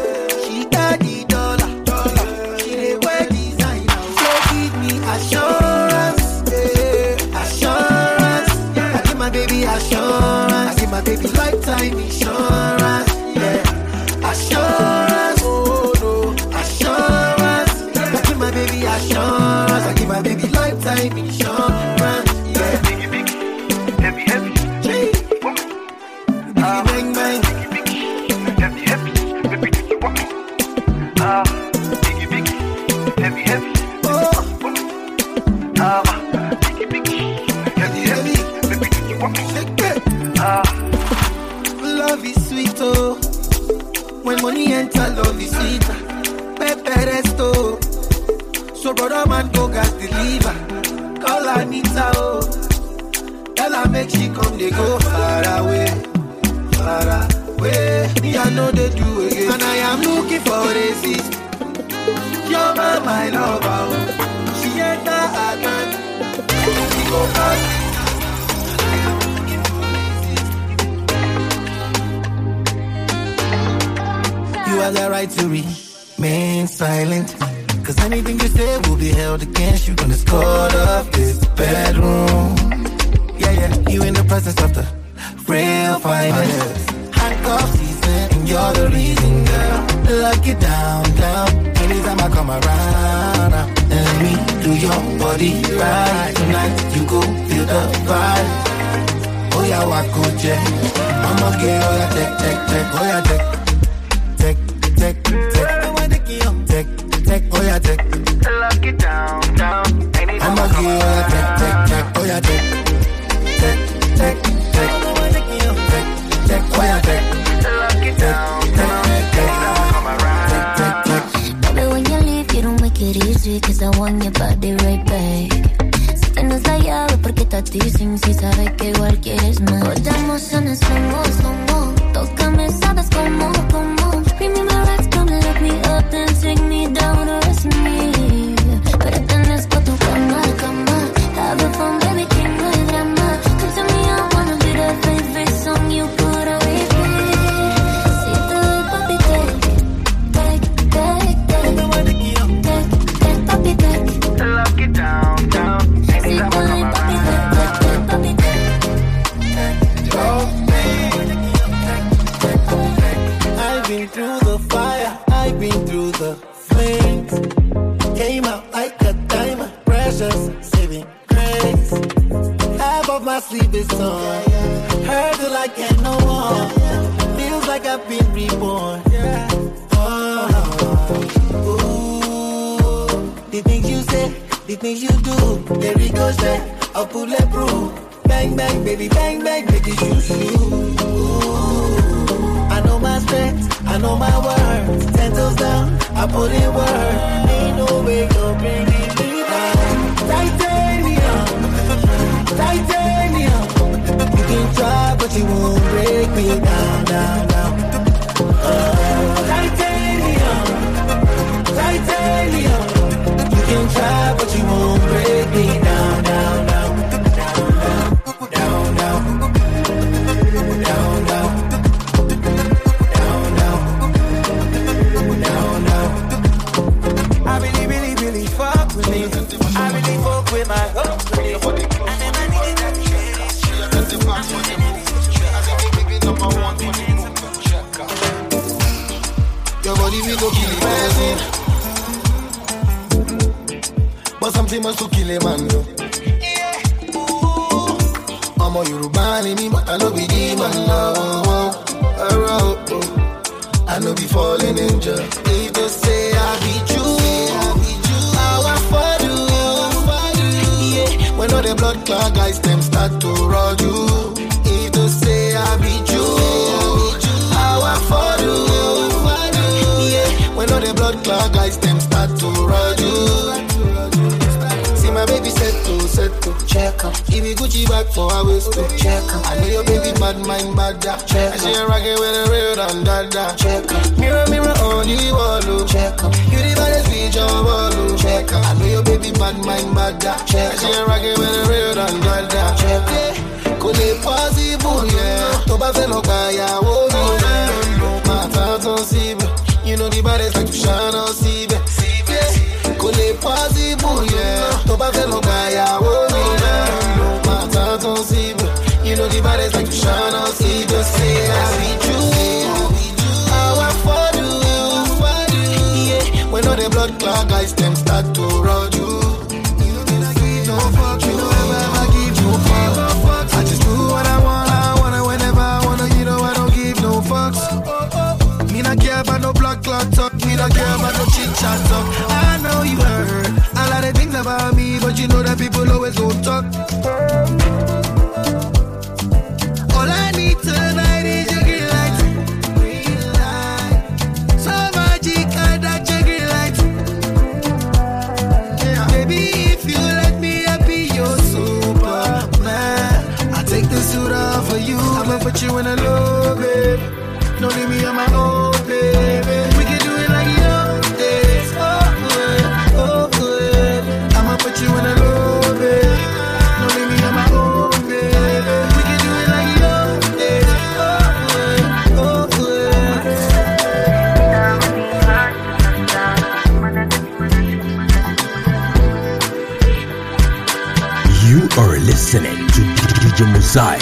Assurance, yeah, assurance. I give my baby assurance. I give my baby lifetime insurance. Yeah, assurance. Oh no, assurance. I give my baby assurance. I give my baby lifetime insurance. Yeah, biggie biggie, Ah. Love is sweet, oh. When money enter, love is sweet. Pepe resto. So brother man go gas deliver. Call Anita, oh. Tell her make she come, they go far away. Far away. Me I know they do again. And I am looking for a sister. You're my, my lover. She ain't that man. She go fast. You have the right to remain silent. Cause anything you say will be held against you. Gonna score off this bedroom. Yeah, yeah, you in the presence of the real finest. Handcuff season, and you're the reason, girl. Lock it down, down. Anytime I come around, uh, let me do your body right. Tonight you go feel the vibe. Oh yeah, walk on check. I'ma get all that check, check, check. Oh yeah, check. Take, take, take, take, take, oh yeah, take. Lock it down, down. I'ma give you a take, take, take, oh yeah, take. Take, take, take, take, take, oh yeah, take. Lock it down, down. Baby, when you leave, you don't make it easy. Cause I want your body right back. Si tienes la llave, ¿por qué estás teasing? Si sabes que igual quieres más. Podemos en el slow-mo, slow-mo. Tócame, sabes cómo, cómo. Bring me my legs, come lift me up and take me down to rest me. Pertenes pa' tu cama, cama. Have fun, baby, que no hay drama. Come to me, I wanna be the favorite song you put on repeat. Si te doy papi, take, take, take, take, take, take, papi, take. Lock it down, down. Si te doy papi, take, take, take, papi, take. I've been through the fire, I've been through the flames. Came out like a diamond, precious, saving grace. Half of my sleep is on, heard it like I no one. Feels like I've been reborn. Oh, ooh. The things you say, the things you do, they ricochet, I'll pull a proof. Bang, bang, baby, bang, bang, baby, shoot, shoot. I know my strength, I know my words. Ten toes down, I put in work. Ain't no way you're bringing me down. Titanium, titanium. You can try, but you won't break me down, down, down. Uh, titanium, titanium. You can try, but you won't break me down, down, down. Down, down, down, down. I really, really, really fuck with me. I really fuck with my company. I never needed that shit. Your body we go kill a person, but something must to kill a man. I'm a Yoruba in me, but I know be demon now. I know be falling angel. If they say I be true, how I for you? Yeah, when all the blood clot guys them start to roll you. If they say I be true, how I for you? Yeah, when all the blood clot guys them start to roll you. See my baby set to set to check up. Give me Gucci back for a waist to check up. I know your baby bad mind bad da. Check up. I see you rockin' with a real and dada. Check up. Mirror mirror on the wall. Check up. You the baddest bitch on wall. Check up. I know your baby bad mind bad da. Check up. I see you rockin' with a real and dada. Check up. Could it possible yeah? To ba fe lo gba yawo mi yeah. Ma ta ton sibe. You know the baddest like to shine on sibe. Could it possible yeah? To ba fe lo gba yawo mi yeah. Ma ta ton sibe. You know the baddest like to shine on sibe. Just say I be true. How I for you? Yeah. When all the blood clot guys them start to roll you. You never give no fuck. You never ever give no fuck. I just do what I want. I wanna whenever I wanna. You know I don't give no fucks. Me not care about no blood clot talk. Me not care about no chit chat talk. I know you heard a lot of things about me, but you know that people always don't talk. put you in a love, babe. Don't leave me on my own, baby. We can do it like the old days. Oh, good, oh, good. I'ma put you in a love, babe. Don't leave me on my own, baby. We can do it like the old days. Oh, good, oh, good. You are listening to D J Mosaic.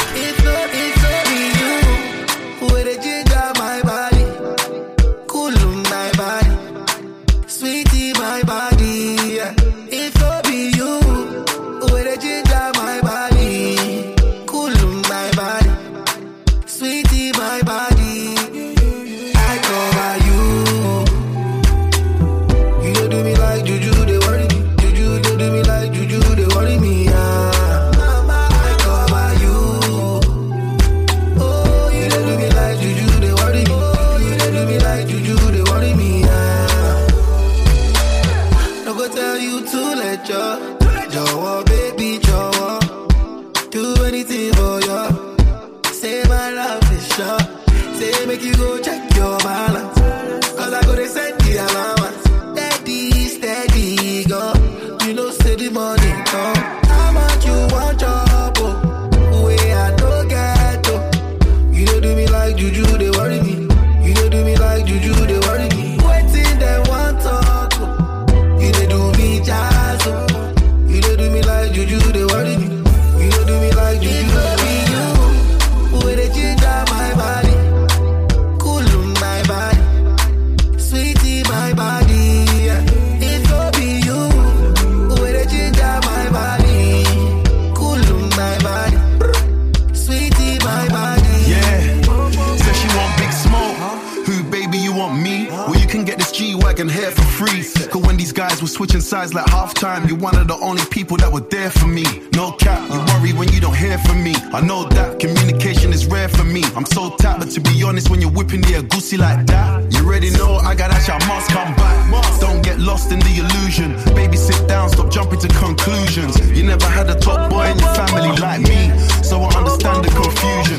Switching sides like halftime. You're one of the only people that were there for me. No cap, you worry when you don't hear from me. I know that communication is rare for me. I'm so tapped, but to be honest, when you're whipping the agusi like that, you already know I got that shit, I must come back. Don't get lost in the illusion. Baby, sit down, stop jumping to conclusions. You never had a top boy in your family like me, so I understand the confusion.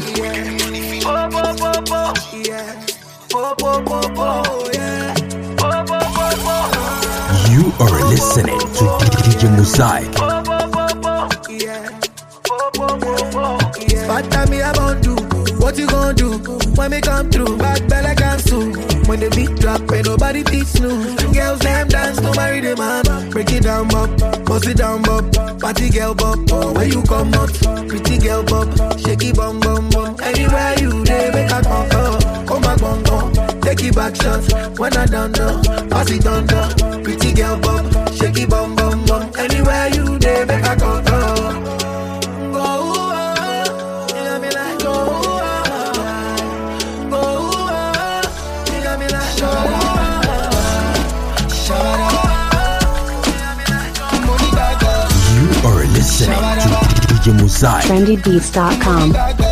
Oh, oh, oh, oh, yeah. Oh, oh, oh, oh, yeah. Oh, oh, oh, oh. You are listening to D J Mosaic. What time me about do? What you gonna do? When me come through, bad bella cancel. When the beat drop, ain't nobody teach snooze. Girls them dance to marry the man. Break it down, bop, bust it down, bop. Party girl, bop, oh, where you come out? Pretty girl, bop, shaky bum bum bum. Anywhere you dey, make a come come. Come back, bum bum. Take it back shots. When I done done, pass it down down. Pretty girl, bop, shaky bum bum bum. Anywhere you dey, make a come come. Listening to D J Mosaic. Trendy Beats dot com.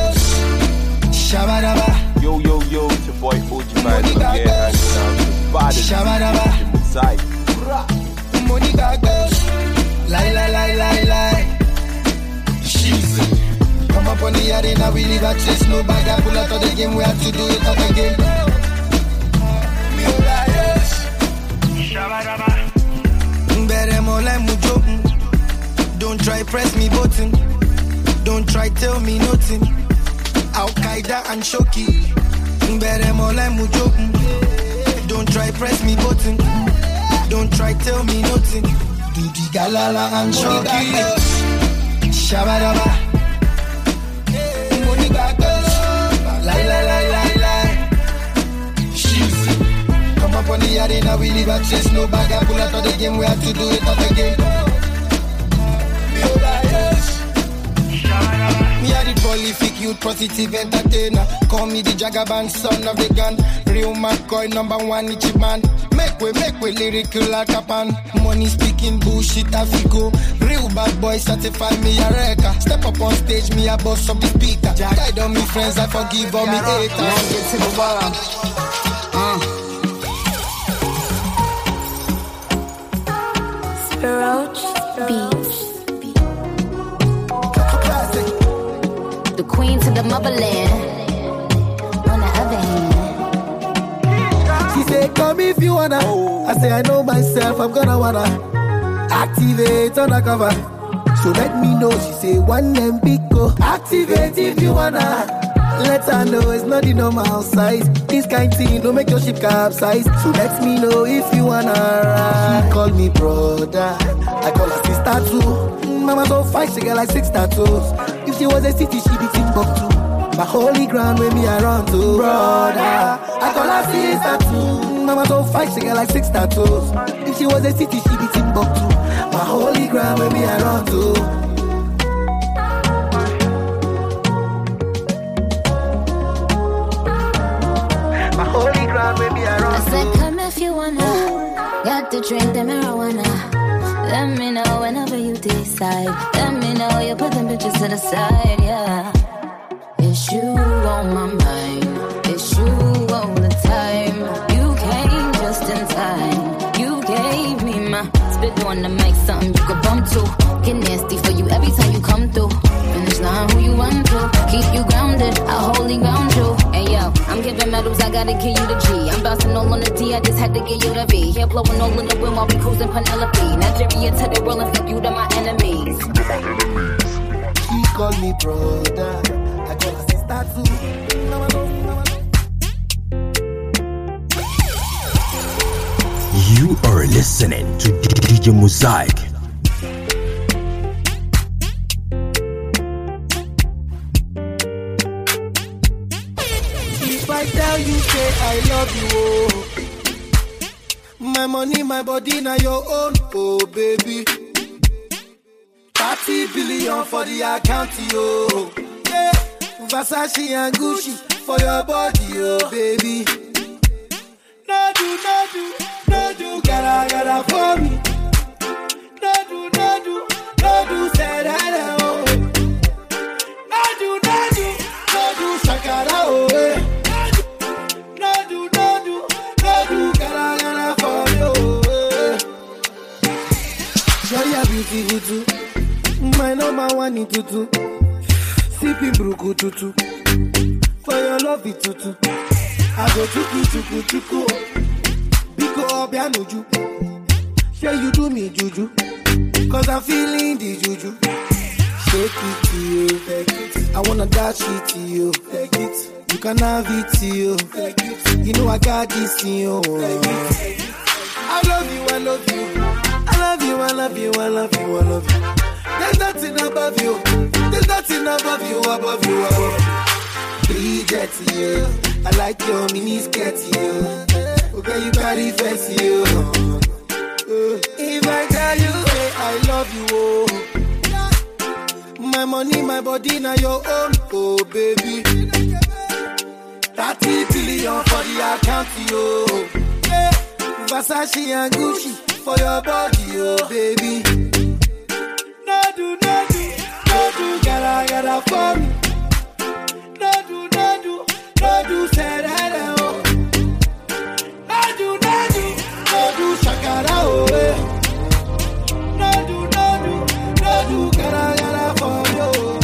Yo, yo, yo, it's your boy O G Vibes. I'm here hanging out with the baddest D J Mosaic. Money gagas, lie, lie, lie, lie, lie. She's come up on the arena, we leave a chase. No bag, I pull out of the game, we have to do it up again. Me liars, shabadaba. Better more like mujo. Don't try press me button. Don't try tell me nothing. Al Qaeda and Shoki. Better more like mujo. Don't try press me button. Don't try tell me nothing. Do the galala and Shoki. Shabadaba. Money gagas. Lie, lie, lie, lie, lie. She's come up on the arena, we leave a chase. No bag, I pull out of the game, we have to do it up again. Me a the prolific youth, positive entertainer. Call me the Jagabang, son of the gun. Real McCoy, number one Ichiban. Make way, make way, lyrical like a pan. Money speaking bullshit, Africo. Real bad boy, certify me a wrecker. Step up on stage, me a boss of the speaker. Guide on me friends, I forgive all me haters. Now get to the bar. Roach Beats. The queen to the motherland. wanna. I say I know myself, I'm gonna wanna activate undercover. So let me know. She say one M big go. Activate if you wanna. Let her know it's not the normal size. This kind thing don't make your ship capsize. So let me know if you wanna ride. She call me brother, I call her sister too. Mama so fine, she get like six tattoos. If she was a city, she be Timbuktu. My holy ground with me around too. Brother, I call her sister too. Mama so fine, she get like six tattoos. If she was a city, she be Timbuktu. My holy ground with me around too. My holy ground with me around I said, come if you wanna. Got to drink the marijuana. Let me know whenever you decide. Let me know you put them bitches to the side, yeah. It's you on my mind. It's you all the time. You came just in time. You gave me my spit on the mic, something you could bump to. Get nasty for you every time you come through. Finish line who you want to. Keep you grounded, I wholly ground you. And yo, I'm giving medals, I gotta give you the G. I'm bouncing all on the D, I just had to give you the V. Here blowing all in the wind while we cruising Penelope. Nigeria to the world and flip you to my enemies. She call me brother, I call her sister too. You are listening to D J Mosaic. If I tell you, say I love you, oh. My money, my body, now your own, oh baby. thirty billion for the account, yo. Yeah. Versace and Gucci for your body, oh baby. No do, no do, no do, gotta, gotta for me. No do, no do, no do, say that, oh. No do, no do, no do, shakara, oh. No do, no do, no do, gotta, gotta for me, oh. Show your beautiful too. My number one in tutu. Sipping bruku tutu. For your love it tutu. I go chuku chuku chuku. Biko obianuju. Say you do me juju. Cause I'm feeling the juju. Shake it to you. Take it. I wanna dash it to you. Take it. You can have it to you. Take it. You know I got this in you. Take it. I love you, I love you. I love you, I love you, I love you, I love you. There's nothing above you. There's nothing above you, above you, above you. Bridget, you. I like your mini skirt, you. Okay, you carry fancy, you. If I tell you, hey, I love you, oh. My money, my body, now your own, oh baby. thirty billion for the account, yo. Yeah. Versace and Gucci for your body, oh baby. No do, no do, no do, gotta, gotta for me. No do, no do, no do, say that, oh. No do, no do, no do, shakara, oh. No do, no do, no do, gotta, gotta for you,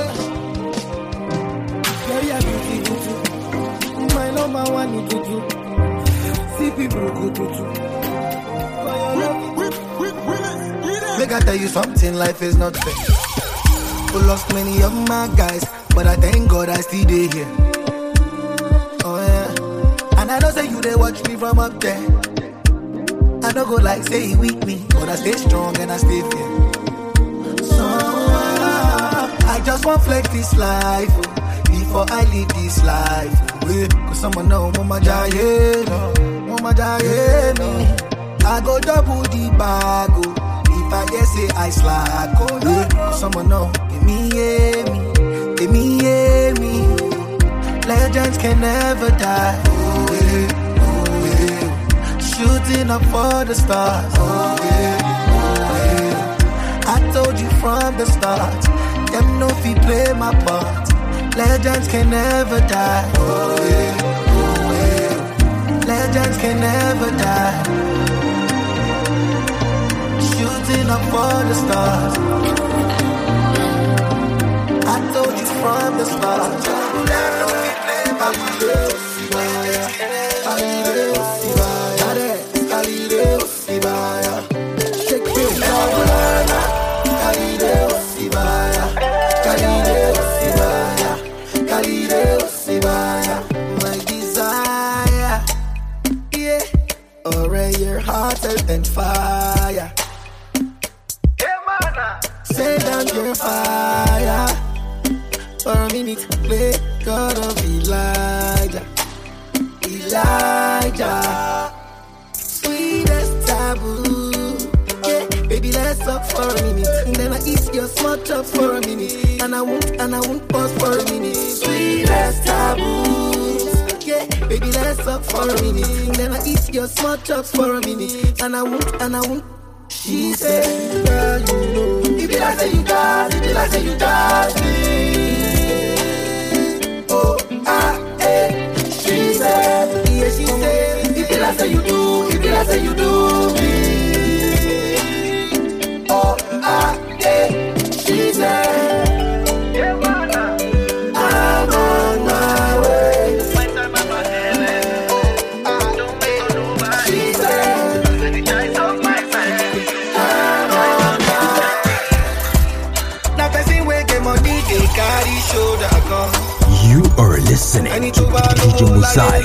oh. Girl, you're beautiful too. My number one in tutu. Sippy bruku tutu. For your love. Make I tell you something, life is not fair. I lost many of my guys, but I thank God I still dey here. Oh yeah, and I know say you they watch me from up there. I don't go like say he weak me, but I stay strong and I stay fair. So uh, I just want flex this life oh, before I live this life. Oh, yeah. Cause someone know mama jaye, mama jaye me. I go double the bag oh. If I just say I slack, oh yeah. Someone know, give me, yeah, me, give me, yeah, me. Legends can never die, oh yeah, oh yeah. Shooting up for the stars, oh yeah, oh yeah. I told you from the start, them know if you play my part. Legends can never die, oh yeah, oh yeah. Legends can never die. Shooting up for the stars. I told you from the start. That no we play by my minute. Play God of Elijah. Elijah. Sweetest taboo. Yeah, baby, let's talk for a minute. And then I eat your small chop for a minute. And I won't, and I won't pause for a minute. Sweetest taboo. Yeah, baby, let's talk for a minute. And then I eat your small chops for a minute. And I won't, and I won't. She said, girl, you know. If you like say you got, if you like say you got me. Oh, ah, eh. She said, yeah, she said, if you like say you do, if you like say you do me. Oh, ah, eh. She said, yeah, wanna. I'm on my way. My time, I'm on heaven. I don't make nobody. She said, the choice of my friend. I'm on my way. Now, person wey get money, they carry shoulder gun. You are listening to D J Mosaic.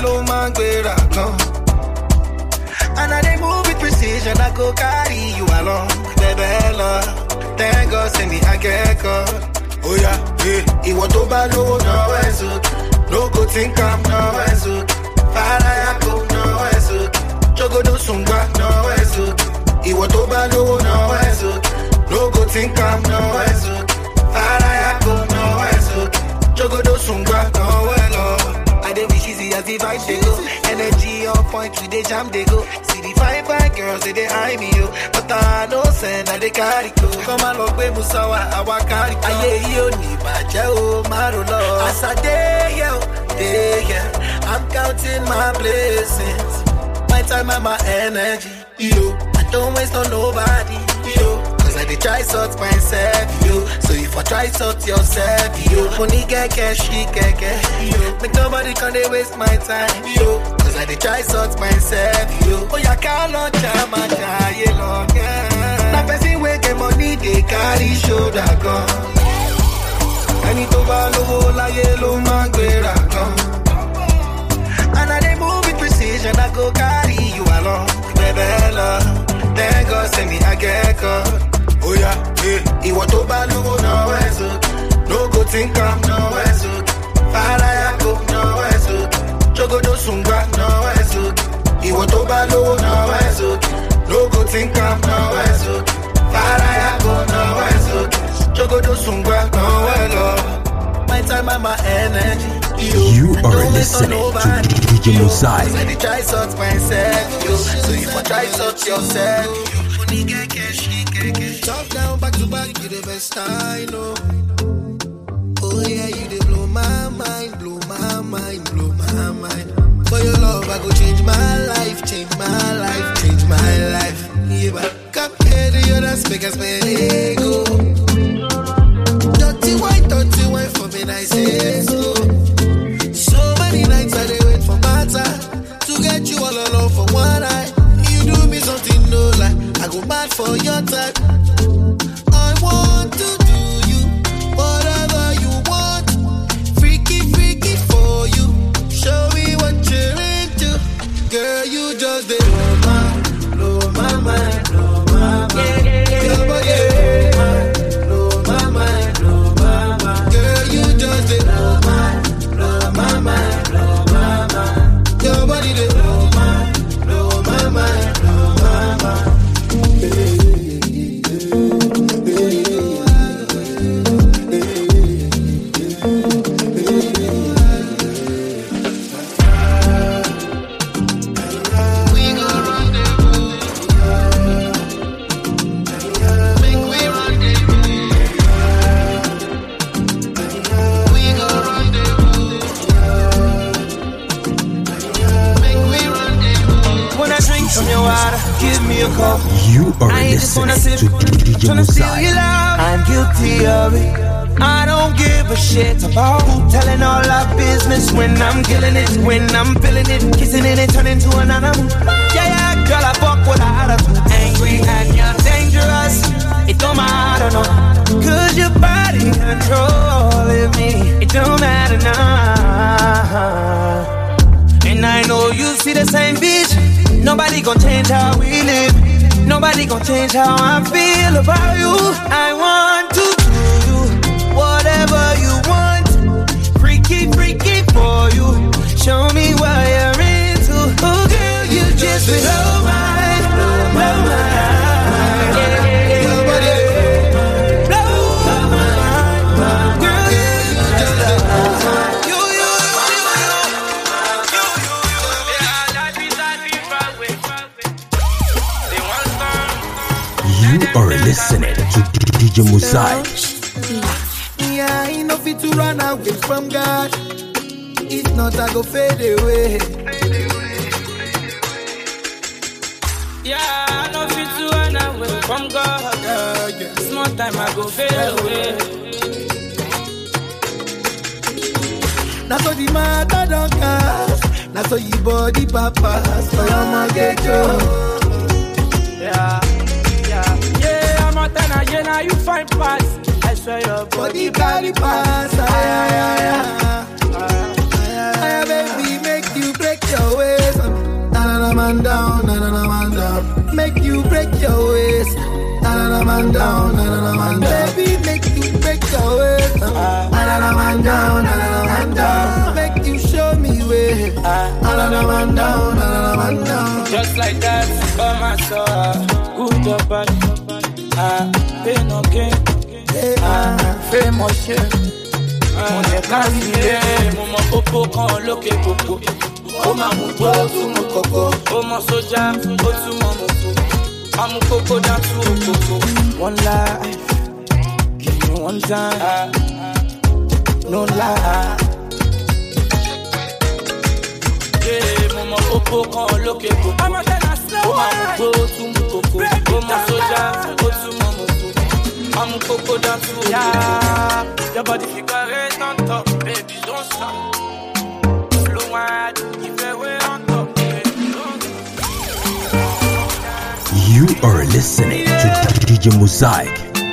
And I they move with precision, I go carry you along. Baby, love, thank God, send me a get caught. Oh yeah, yeah. He want to buy no, no, it's okay. No go think I'm no, it's okay. Fire, go, no, it's okay. Jogo do sunga, no, it's okay. He want to buy no, no, it's okay. No go think I'm no, it's okay. Fire, go, no, it's okay. Jogo do sunga, no, well, I dey wish easy as the vibe they go. Energy on point with the jam they go. See the fine fine girls they dey eye me yo, but I know send I dey carry go. Come on love we musawa awa carry go. Aye yo ni baje o maro lo. As I dey yo, dey here, I'm counting my blessings. My time and my energy, yo. I don't waste on nobody, yo. I dey try sort myself, yo. So if I try sort yourself, yo. Money get cash, she get cash, yo. Make nobody can they waste my time, yo. Cause I dey try sort myself, yo. Oh, ya can't launch a man, yeah, long, yeah. Now person wey get money, they carry shoulder gun. I need to buy low, la yellow man, grey gun. And I dey move with precision, I go carry you along. Baby, love, thank God, send me a get caught. Oh yeah, yeah. He want to buy no, no, it's okay. No go think I'm no, it's okay. Fire, go, no, it's okay. Jogo do sunga, no, it's okay. He want to buy no, no, it's okay. No go think I'm no, it's okay. Fire, go, no, it's okay. Jogo do sunga, no, it's my time and my energy. Yo. You are listening to D J Mosaic. I try sort myself, yo. So if I try sort yourself, yo. Money get cash, get cash. Talk down back to back, you the best I know. Oh yeah, you they blow my mind, blow my mind, blow my mind. For your love, I go change my life, change my life, change my life. Yeah, but come here to your dance, make us spend ego. Dirty white, dirty white for me, I say so. So many nights I they wait for my time to get you all alone for one night. You do me something no like I go mad for your type. I want to do you whatever you want. Freaky, freaky for you. Show me what you're into. Girl, you just did blow my, blow my mind, blow my mind. Your body, blow my mind, blow my mind. Girl, you just did blow my, blow my mind, blow my mind. Your body, they blow my, blow my mind, blow my mind. You are listening to D J Mosaic. I'm guilty of it. I don't give a shit about who telling all our business when I'm killing it, when I'm feeling it, kissing it and turning to an animal. Yeah, yeah, girl, I fuck with a attitude. Angry and you're dangerous. It don't matter, no. Cause your body controlling me. It don't matter now. And I know you see the same vision. Nobody gon' change how we live. Nobody gon' change how I feel about you. I want to do you whatever you want. D J Mosaic. Yeah, I ain't no fit to run away from God. If not, I go fade away. Yeah, I no fit to run away from God. Yeah, yeah. Small time I go fade away. Now so the matter don't cast. Now so you body papas. So I'ma get you. Yeah, yeah, yeah. I'm a ten again. Now you find pass. I swear your body carry pass. Ay, ay, ay, ay, baby, make you break your waist. Na na na man down, na na na man down. Make you break your waist. Na na na man down, na na na man down. Baby, make you break your waist. Na na na man down, na na na man down. Make you show me way. Na na na man down, na na na man down. Just like that, oh my soul, good or bad, ah, pain or gain, ah, famous shit. Mon est carrié, mon popo quand l'oké popo. Oh ma mouto, tout mon coco. Oh mon soja, oh tout mon moto. I'm a coco down to a coco. One life, give me one time, no lie. Yeah, mon popo quand l'oké popo. I'm a slow. Oh ma mouto, tout mon coco. Oh mon soja, oh tout mon moto. I'm a coco down to a yeah. Your body figure it on top, baby, don't stop. Slow wine, give away on top, baby, don't stop. You are listening to D J Mosaic.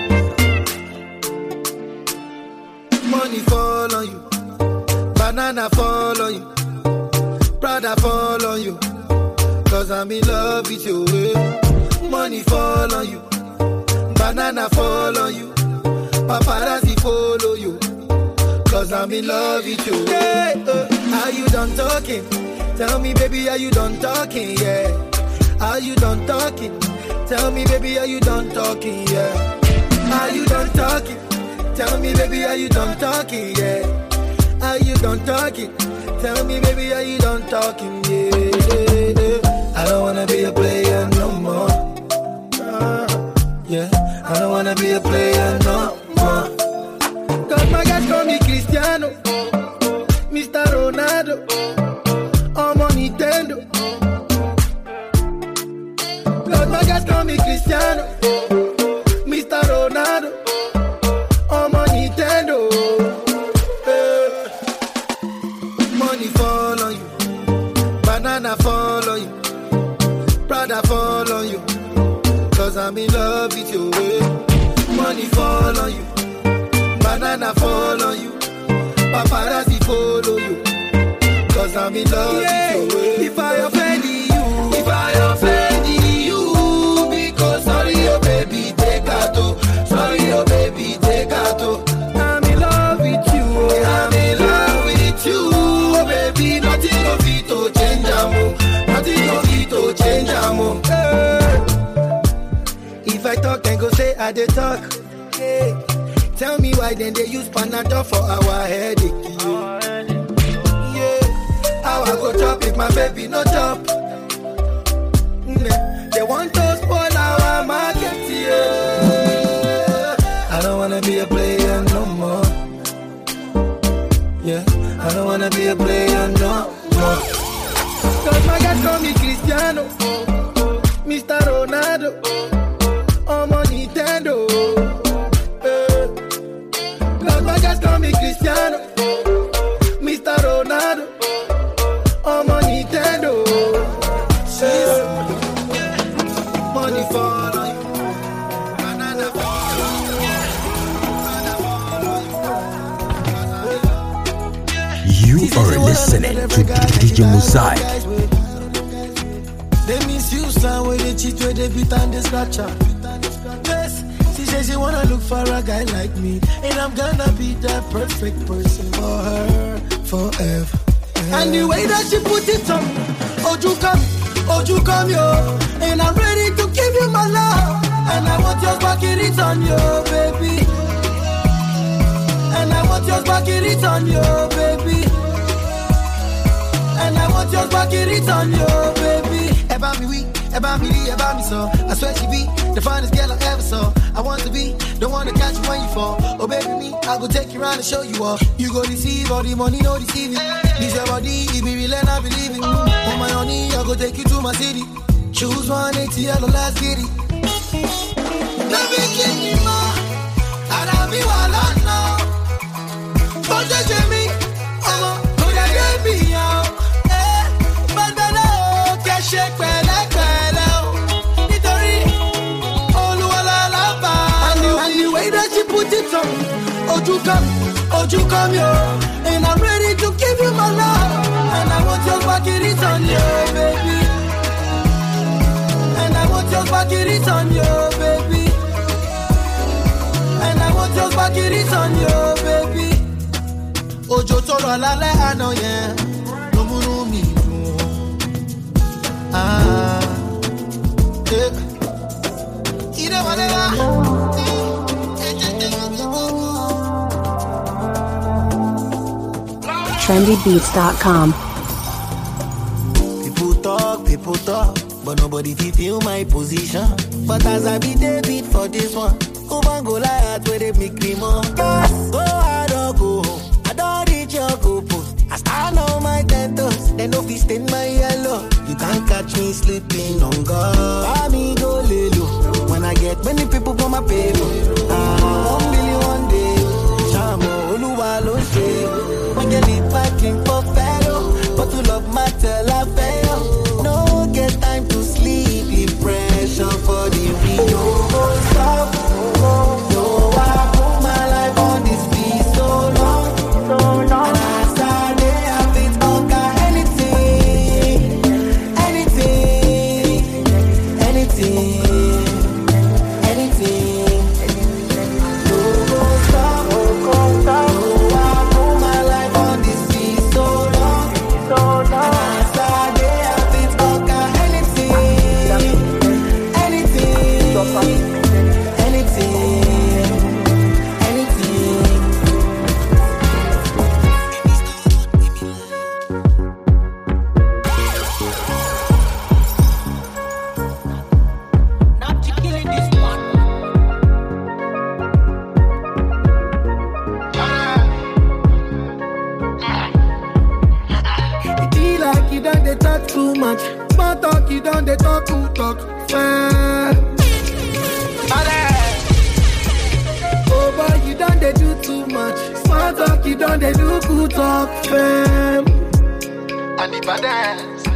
Money fall on you, banana fall on you, Prada fall on you, cause I'm in love with you. Money fall on you, banana fall on you, paparazzi follow you, cause I'm in love with you. Yeah, uh, are you done talking? Tell me, baby, are you done talking? Yeah. Are you done talking? Tell me, baby, are you done talking? Yeah. Are you done talking? Tell me, baby, are you done talking? Yeah. Are you done talking? Tell me, baby, are you done talking? Yeah. yeah, yeah. I don't wanna be a player no more. Uh, yeah. I don't wanna be a player no more. Cause my guys call me Cristiano, Mister Ronaldo, I'm on Nintendo. Cause my guys call me Cristiano, Mister Ronaldo, I'm on Nintendo. Uh, money fall on you, banana fall on you, Prada fall on you, cause I'm in love with you. Money fall on you, banana fall on you, paparazzi follow you, cause I'm in love yeah. with you. If I offend you, if I offend you, because sorry, oh baby, take out. Sorry, oh baby, take out. I'm in love with you, I'm in love with you, oh baby, nothing of it to change amo, nothing of it to change amo. If I talk, then go say I dey talk. Yeah. Tell me why then they use Panadol for our headache. Yeah. yeah. How I go chop if my baby no chop? Mm. They want to spoil our market. Yeah. I don't wanna be a player no more. Yeah. I don't wanna be a player no more. Cause my guys call me Cristiano, Mister Ronaldo, I'm on Nintendo. My guys call me Cristiano, Mister Ronaldo, I'm on Nintendo. Yeah. Money fall on you, banana fall on you. You are listening to D J Mosaic. They miss you, son, where they cheat, where they beat and they scratch up. She says she wanna look for a guy like me, and I'm gonna be the perfect person for her forever. And the way that she put it on, oh you come, oh you come yo, and I'm ready to give you my love, and I want yours back in return, yo baby. And I want yours back in return, yo baby. And I want yours back in return, yo baby. Eba mi oui, About me, about me, so I swear she be the finest girl I ever saw. I want to be, don't want to catch you when you fall. Oh baby me, I go take you around and show you all. You go receive all the money, no deceiving. This your body, if you real and I believe it. On my honey, I go take you to my city. Choose one eighty, yellow last kitty. Love me, kiss me, ma. And I'll be one on now. But just let me, oh, could I get me out? Eh, but then I can't shake my leg. Put it on, oh you come, oh you come yo, and I'm ready to give you my love, and I want your back it on you, baby, and I want your back it on you, baby, and I want your back it on you, baby. Ojo toro lale ano yeah, no munu mi ah, yeah, ide whatever. trendy beats dot com. People talk, people talk, but nobody feel my position. But as I be David for this one, over go like where they make me more. Yes, go hard or go home. I don't reach your goal post. I stand on my ten toes, they no fit stain my yellow. You can't catch me sleeping on God. I me go lay low when I get many people for my paper. Ah, one billion one day, Chamo Oluwa lo se. I get it packing for fellow, but to love matter la fail. No get time to sleep, the pressure for the real. No stop, no I put my life on this beat so long, so long. And I started, I fit conquer anything, anything, anything, anything. No stop, no stop. Too much, small talk, you don't they talk, who talk, fair. Oh boy, you don't they do too much, small talk, you don't they do who talk, fair. And the badass,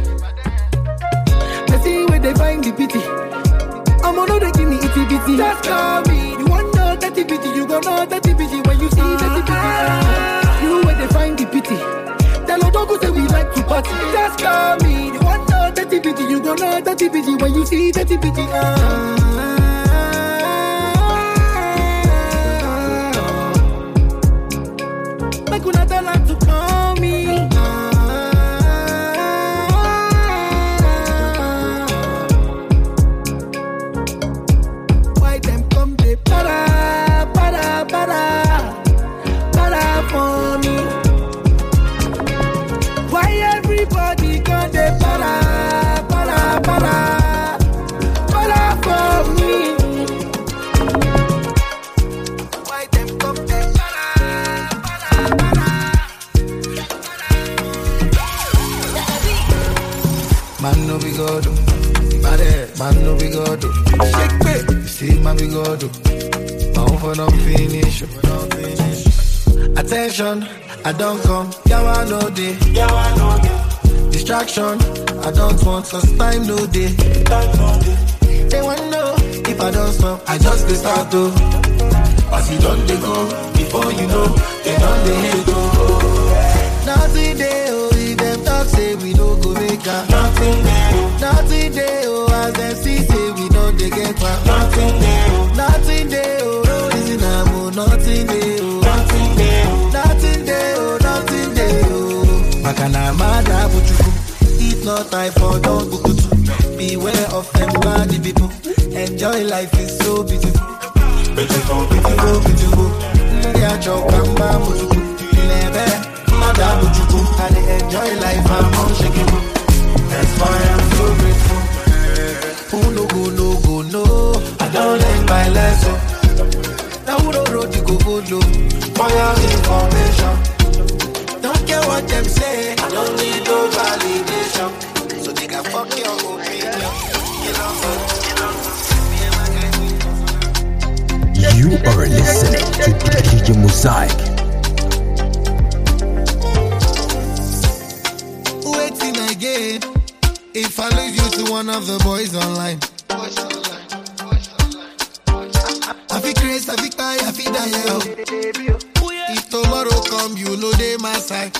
I see where they find the pity. I'm gonna they give me itty bitty. Just call me, you want know that bitty, you gonna know that bitty when you see that bitty. You where they find the pity. Tell a dog say we like to party. Just call me. You want know that T B G, you gonna know that T B G when you see that T B G. I could not tell her to call me. Why them come they para, para, para, para for me? Why everybody got the para, para, para, para for me? Why them come the para, para, para, man no be God, bad man no be God. Shake me, see man be God. My own for no finish, attention. I don't come, yawa no day, yawa no day. Distraction, I don't want, cause time no day. They wanna know if I don't stop, I just dey start to. As you don't they go, before you know, they don't they hate go. Nothing day, oh, if them talk say we don't go make up. Nothing day, nothing day, oh, as them see say we don't they get back. Nothing day, nothing day, oh, no reason I'm nothing day, oh, nothing day, nothing day, oh, nothing day, oh. Makana mada bujuku, if not I for don't bukutu. Beware of them bad people. Enjoy life is so beautiful. Beautiful, beautiful, beautiful. Ndia chokamba bujuku, nebe mada bujuku. And enjoy life I'm unshakable. That's why I'm so grateful. listening to D J Mosaic. Waiting again. If I lose you to one of the boys online. I feel crazy, I feel tired, I feel die. If tomorrow come, you know they my side.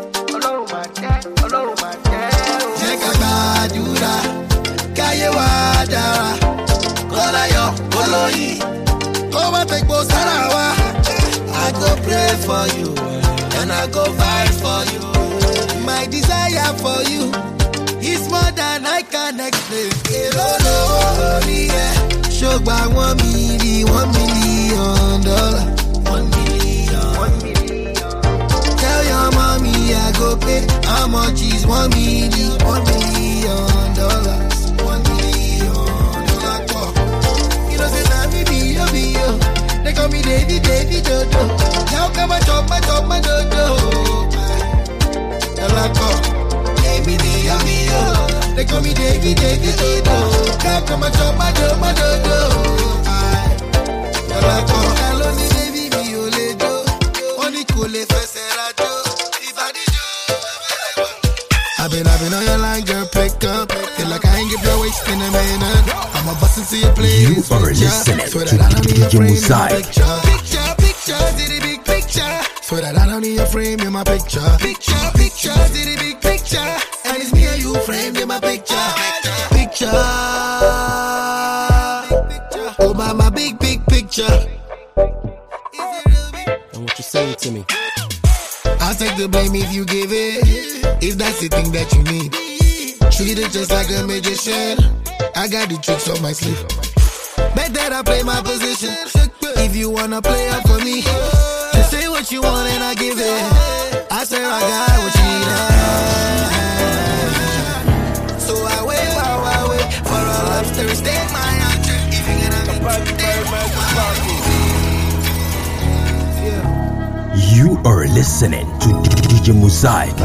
Check out Dura, Kayewa Dara, Kolayo, Koloyi, come and take Bosarawa. I go pray for you, and I go fight for you. My desire for you is more than I can explain. Show by one million, one million dollar, one million, one million. Tell your mommy I go pay. How much is one million, one million dollars, one million dollar? You know say na me be yo be yo. They call me Davy Davy Dodo. Now come and chop my chop my dodo. Dollar call. Davy Davy yo. They call me Davy Davy Dodo. Now come and chop my chop my dodo. Dollar call. Hello ni Davy mi yo le do. Only cool le fese rajo. I've been, I've been on your line, girl, pick up. Feel like I ain't give your waist in a minute. I'm a bust into your place. You are listening to D J Mosaic. Picture, picture, see the big picture. So that I don't need your frame in my picture. Picture, picture, see the big picture. And it's me and you framed in my picture. Picture, oh, my, my big, big picture. And what you saying to me? I'll take the blame if you give it. If that's the thing that you need. Treat it just like a magician. I got the tricks on my sleeve. Bet that I play my position. If you wanna play up for me, just say what you want and I give it. I say I got what you need. So I wait, I wait, I wait for a lobster to stay my answer. If you're gonna be You are listening to D J Mosaic.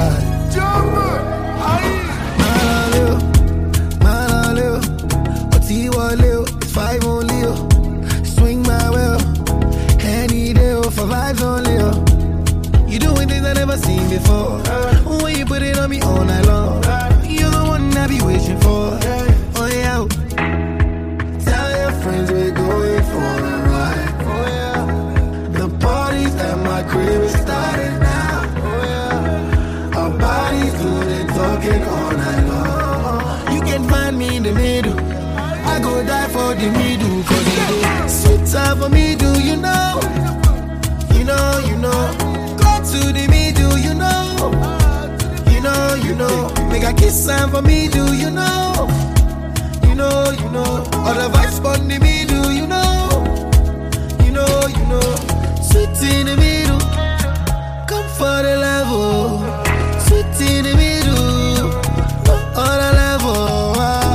It's five only. Swing my will. Any day for vibes only. You doing things I never seen before. When you put it on me all night long, you're the one I be waiting for. Oh yeah. Tell your friends we're going for a ride. Oh yeah. The parties at my crib is starting now. Oh yeah. Our bodies good and talking all night long. You can find me in the middle. I go die for the middle. Cause it is sweet time for me, do you know? You know, you know. Go to the middle, you know. You know, you know. Make a kiss time for me, do you know? You know, you know. All the vibes on the middle, you know. You know, you know. Sweet in the middle. Come for the level. Sweet in the middle. On the level.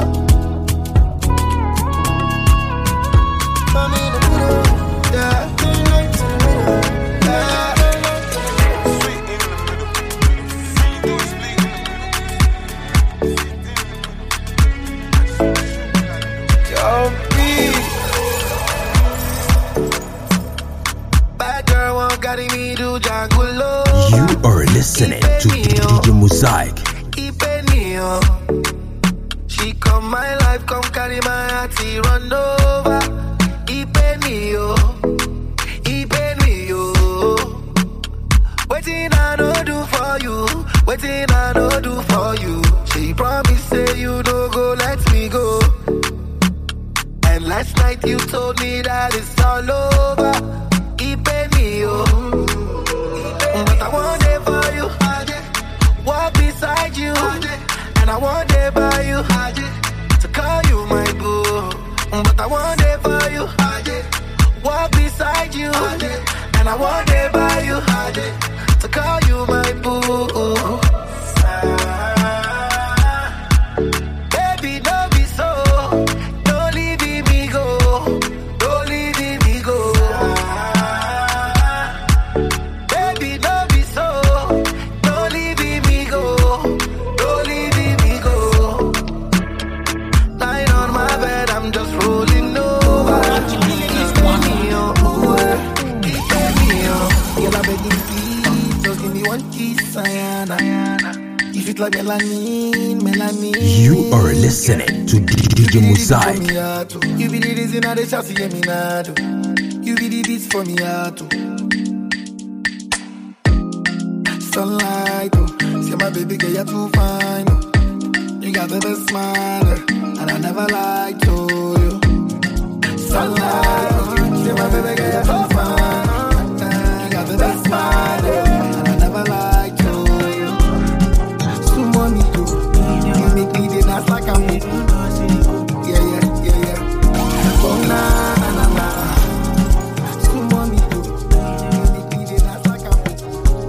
You are listening to D J Mosaic. She come my life, come carry my heart, she run over. Ipenio, Ipenio. Waiting I no do for you, waiting I no do for you. She promised say you don't go, let me go. And last night you told me that it's all over. Ipenio. But I want it for you, walk beside you, and I want it by you, to call you my boo. But I want it for you, walk beside you, and I want it by you, to call you my boo. Baby, don't be so, don't leave me go, don't leave me go. Miss Ayana. If it like melanin, melanin. You are listening to D J Mosaic. You be the reason I dey shout to me now. You be the beats for me out. Sunlight, oh. See my baby girl, you're too fine. Oh. You got the best smile, and I never lied to you. Sunlight, oh. See my baby girl, you're too fine. You got the best smile, and I never lied to you. So money too, you make me dance like I'm with you. Yeah, yeah, yeah, yeah. Oh nah, nah, nah, nah. So money too, you make me dance like I'm with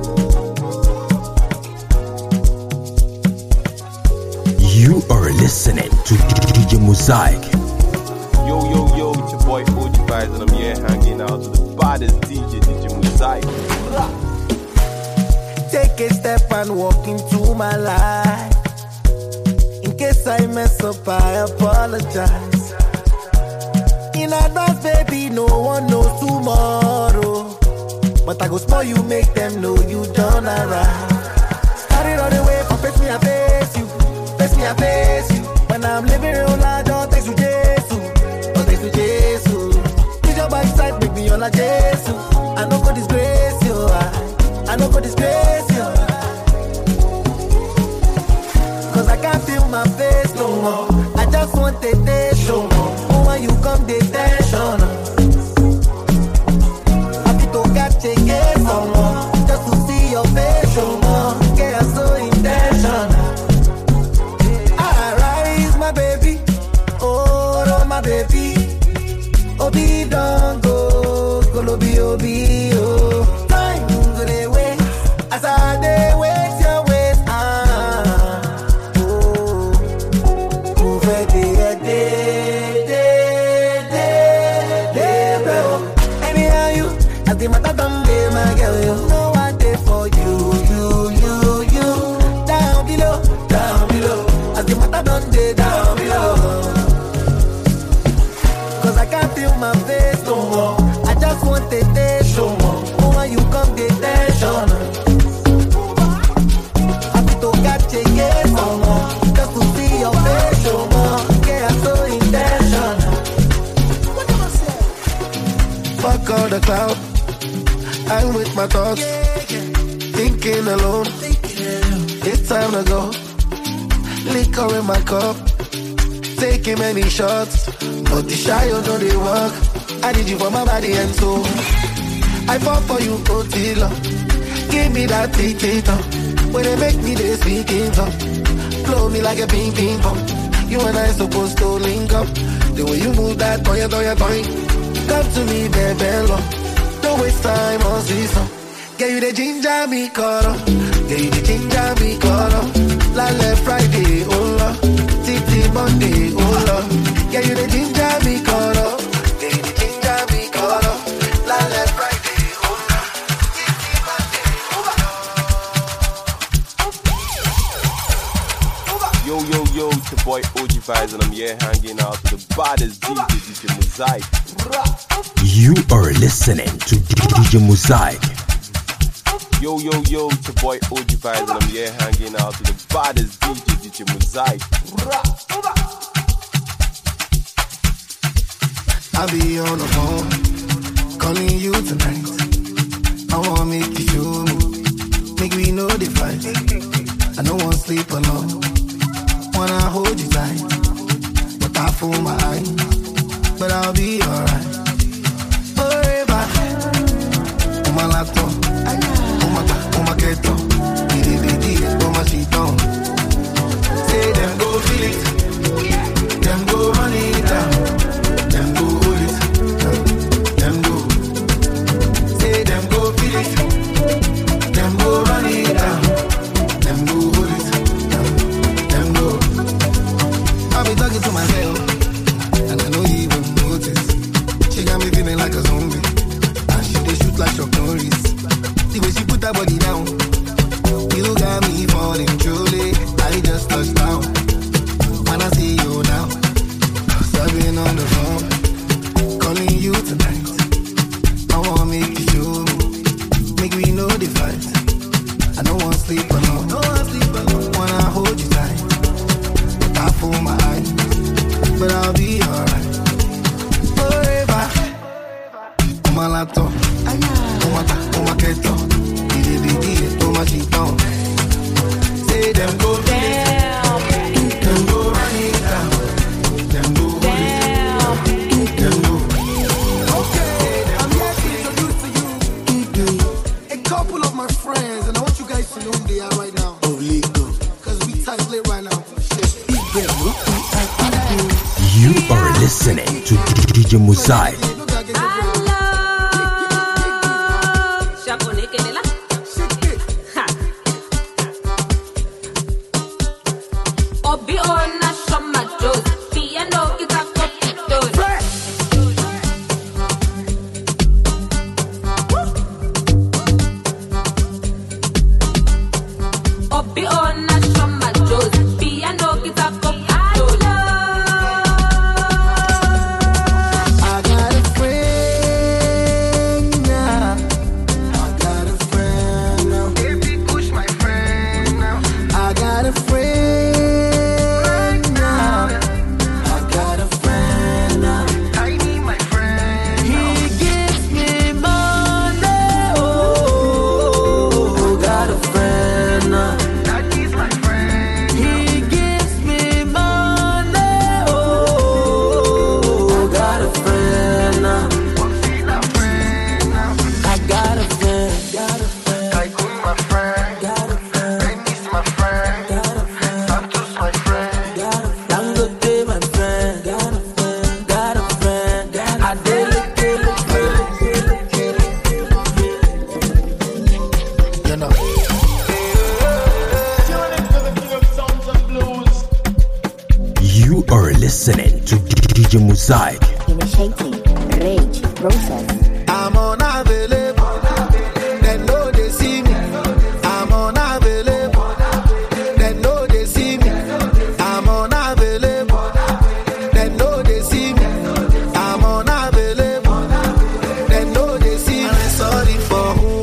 you. You are listening to D J Mosaic. Yo, yo, yo, it's your boy O G Vibes, and I'm here hanging out with the baddest D J, D J Mosaic. Take a step and walk into my life. In case I mess up, I apologize. In advance, baby, no one knows tomorrow. But I go spoil you, make them know you done alright. Started all the way from face me, I face you. Face me, I face you. When I'm living real life, don't take to Jesus. Don't take to Jesus. Use your back side, make me all like Jesus. I know God disgrace you. I, I know God disgrace you. Cause I can't feel my face no more. I just want a day show more. Oh, when you come, the tension. I feel to catch a case no more. Just to see your face show more. Get us so intentional. My baby, oh, oh my baby, Obi don't go, go be Obi, oh. Time go the way, as I dey wait your ways, ah, oh. Move it day, day, day, day, day, bro. Anyhow you, as the matter done, day, my girl, you know I dey for you, you, you, you. Down below, down below, as the matter done, day, down. Cause I can't feel my face no more. I just want a day show more. Oh, when you come, the tension. I feel to catch a yes no more. Just to see your face show more. Yeah, I'm so intentional. Fuck all the cloud. I'm with my thoughts. Thinking alone. It's time to go. Liquor in my cup. Taking many shots, but the shy you know they work. I need you for my body and soul. I fought for you, Otila. Give me that ticket, when they make me this speaking tongue. Blow me like a ping ping pong. You and I supposed to link up. The way you move that toya toya toy. Come to me, baby, love. Don't waste time on season. Get you the ginger me color. Get you the ginger me color. La left Friday, oh Lord. Titi Monday, oh Lord. Yeah, you the ginger me color. Yeah, you the ginger me color. La left Friday, oh Lord. Titi Monday, oh Lord. Yo, yo, yo, it's your boy O G Vibes, and I'm here hanging out with the baddest D J, D J Mosaic. You are listening to D J Mosaic. Yo, yo, yo, it's your boy O G Vibes, and I'm here hanging out with the baddest D J, D J Mosaic. I'll be on the phone, calling you tonight. I wanna make you show me, make we know the fight. I don't wanna sleep alone, wanna hold you tight, but I fool my eyes, but I'll be alright. Forever, on my laptop, on my on my keto, did it, did it, on my sheet on. Say them go feel it, them go run it down, them go hold it, them go. Say them go feel it, them go run it down, them go hold it, them go. I'll be talking to myself, and I know you even notice. She got me feeling like a zombie, and she they shoot like Chuck Norris. The way she put her body down, sleep alone. No, I sleep alone. Wanna hold you tight. I fool my eyes, but I'll be alright. Forever. On my laptop. On my ta, on my keto. Didi didi, on my chiton. Say them go down. Them go run it down. Them go down. Them go. Okay, I'm here to introduce to you a couple of my friends, and I want you guys to know who they are right now. Oh, legal. Cause we tight lit right now. You are listening to D J Mosaic. Listening to D J Mosaic. Initiating rage process. I'm unavailable. They know they see me. I'm unavailable. They know they see me. I'm unavailable. They know they see me. I'm unavailable. They know they see me. I'm sorry for who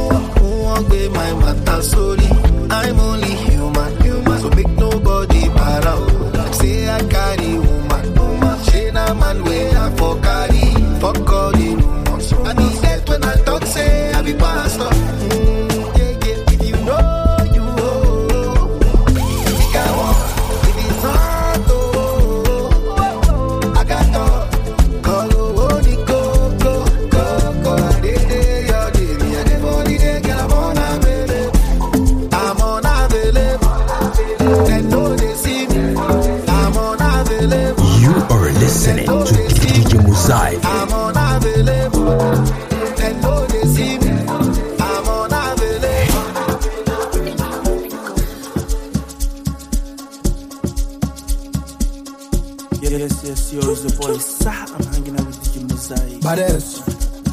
who won't be my matter. Sorry, I'm only human. Human. So make nobody bad out. Say I carry woman, woman. She na man way I for carry, for calling rumors. I be dead when I talk, say I be pastor. Mm, yeah, yeah. If you know, you know. If you can walk, if it's not, oh, I got to call oh, the go, go, go, go. I did it, your day, me and the body, they get I'm unavailable. I'm unavailable. They know they see me. You are listening to D J Mosaic. I'm unavailable. They know they see me. I'm unavailable. Yes, yes, yo, it's the voice. I'm hanging out with D J Mosaic. Badass.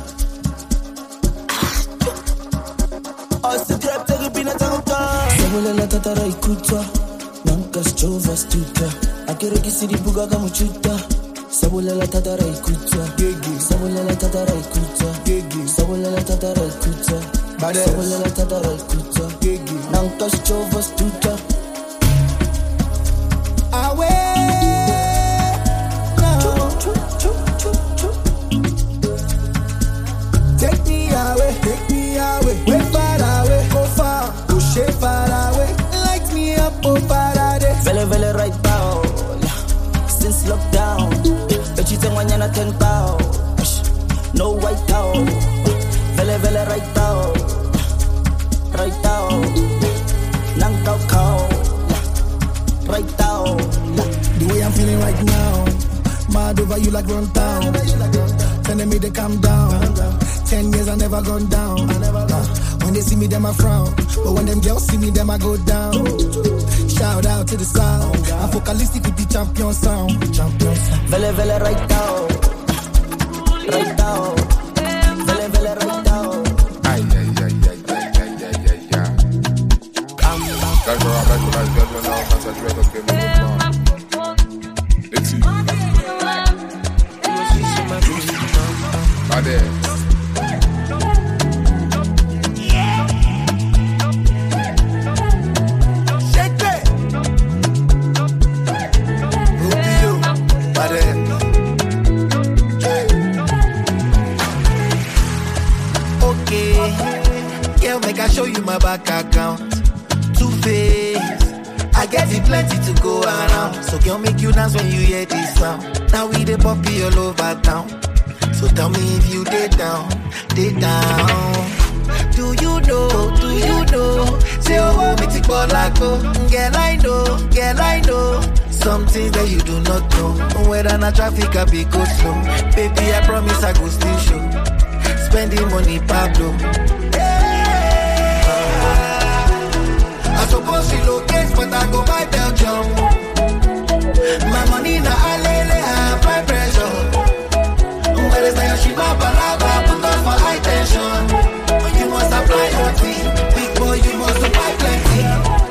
Sabolela tatara ikutwa Nanka stova stuka Akere kisiri buga kamuchuta Sabolela tatara ikutwa Sabolela tatara ikutwa Sabolela tatara ikutwa Sabolela tatara ikutwa Nanka stova stuka Awe Take me away, take me away, way far away, go far, push it far away, light me up, oh parade. Vele vele right now, since lockdown, but you think when you're not ten pounds, no white out. Vele vele right now, right now, nang kau kau, right now. The way I'm feeling right now, mad over you like run down, telling me to calm down. Ten years I never gone down. I never uh, when they see me, them I frown. But when them girls see me, them I go down. Shout out to the sound. I'm focalistic with the champion sound. Champion sound. Vele vele right now, right now. Vele vele right now. Ay ay ay ay ay ay ay ay ay. I'm back. That's where I recognize God when I'm on the rhythm. Give me the phone. It's you. My dad. my back account. Two face, I get it plenty to go around. So girl, make you dance when you hear this sound. Now we the poppy all over town. So tell me if you did down, did down. Do you know, do you know? Say oh, me take ball like oh. Girl, I know, girl, I know. Some things that you do not know. Whether na traffic I be go slow. Baby, I promise I go still show. Spending money, Pablo. I suppose she locate, but I go buy Belgium. My money na alele, high blood pressure. Where is that she ma balaga, put on for high tension. You must apply your tea, big boy, you must apply plenty.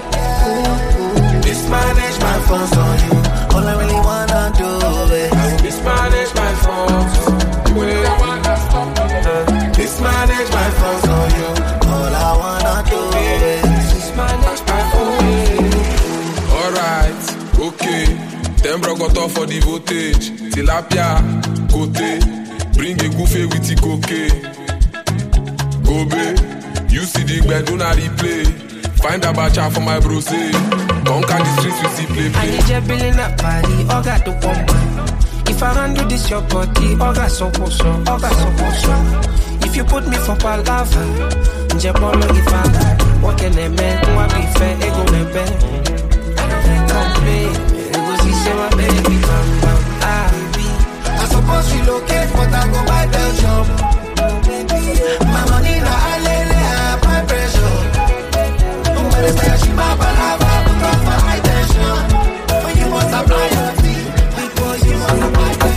Mismanage my funds on you, all I really wanna do is mismanage my funds. Well, I wanna stop mismanage my funds on you, all I wanna do is mismanage my funds. Alright, okay, them bro got off for the voltage. Tilapia, côté, bring a goofy with the cocaine. Gobe, you see the bed, do not replay. Find a bacha for my bro say. Conquer the streets, we see play play. I need your billing up party, all got to come. If I handle this your body, all got so so, all got so so. If you put me for palava, Njepolo if I what can a man who I be fair, ego nebe. Come play, ego see say my baby bam bam. Ah, I suppose she locate, but I go buy Belgium. My money na alele, high blood pressure. But it's like she ma balava, put on for high tension. But you must apply your tea, because you must apply your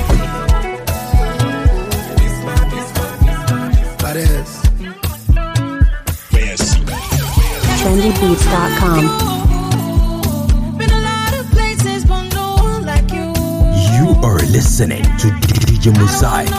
tea. But it's yes. trendy beats dot com. Been a lot of places, but no one like you. You are listening to D J Mosaic.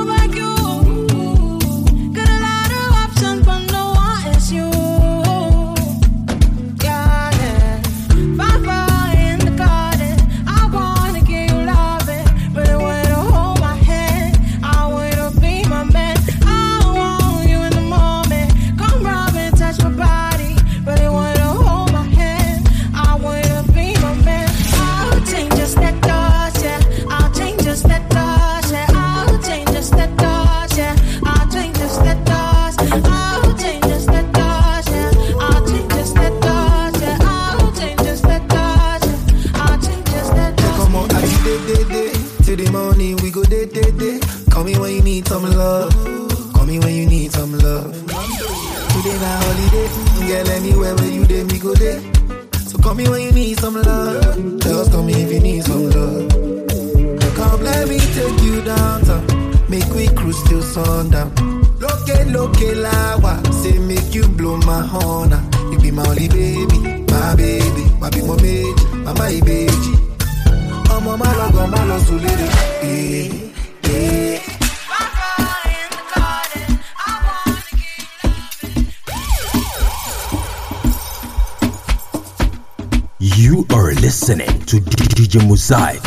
You are listening to D J Mosaic.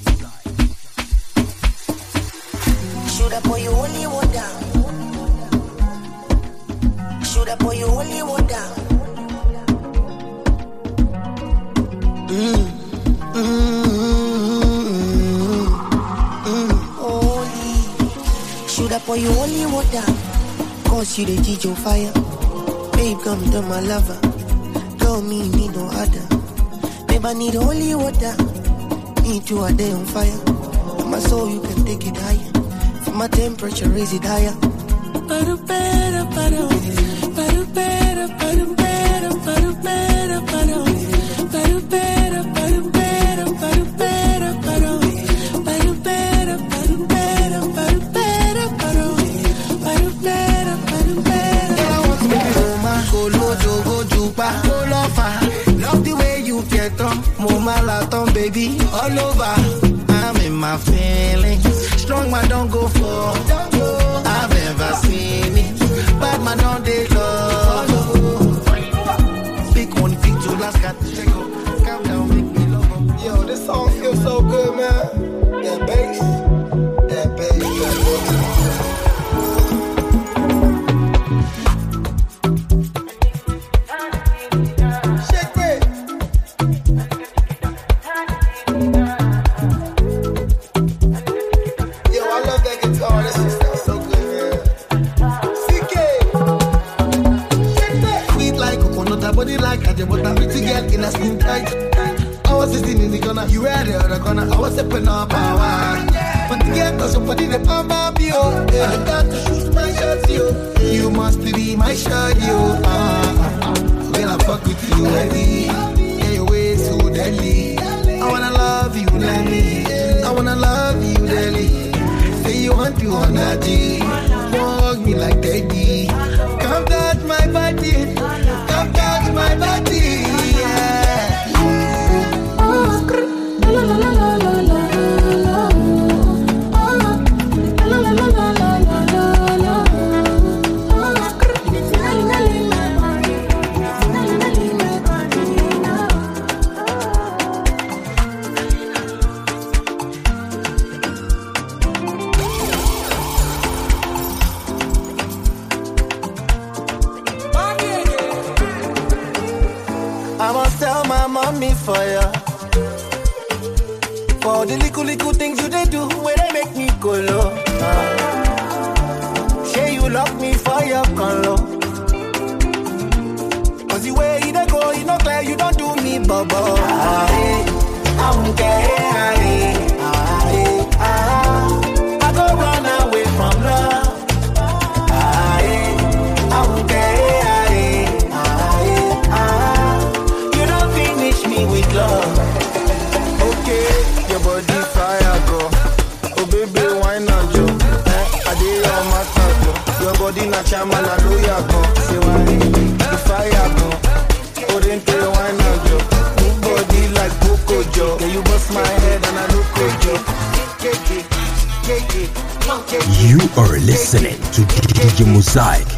Should I pour you only one down? Should I pour you only one down? Mm. Mm-hmm. Mm. Only. Should I pour you only one down? Cause you the D J fire. Babe, come to my lover. Girl, me need no other. Babe, I need holy water. Me too, a day on fire. My soul, you can take it higher. For my temperature, raise it higher. Paru, paru, paru. Paru, paru, paru, paru, paru, paru, paru. Paru, paru, paru, paru, paru, paru, paru. Paru, paru, paru, paru, paru, paru, paru. Paru, paru, paru, paru. Girl, I want to make you woman. Go low, go jupa, go lofa. Love the way you get on, move my laton, baby, all over. I'm in my feelings. Strong man don't go for. I've never seen it. Bad man don't they love. Speak one thing to last got to check up. Calm down, make me love up. Yo, this song feels so good, man. That bass, that bass, that bass. girl in a skin tight. I was sitting in the corner, you were the other corner. I was stepping up power. But the girl cause somebody they pump up you. Yeah, I got to shoot my shots, you. You must be my shot, you. Ah, girl, I fuck with you, ready. Yeah, your way so deadly. I wanna love you, Lenny. I wanna love you, Lenny. Say you want you on that G. Hug me like daddy. Come touch my body. Come touch my body. Yeah. La la la la la la la. La la la la la la la. I must tell my mommy for ya. For the little little things you they do, where they make me go low. Uh, say you love me for your color. Cause the way you they go, you know clear, you don't do me bubble. I, I won't care. I, I, I, I go run away from love. I, I won't care. With love. Okay, your body fire, go. Oh baby, why not, Joe? Eh, I did all my time, your body not chairman, I know ya go. Say why? The fire, go. Oh, then tell you why not, Joe? Your body like Coco Joe. Yeah, you bust my head and I look Joe. You are listening to D J Mosaic.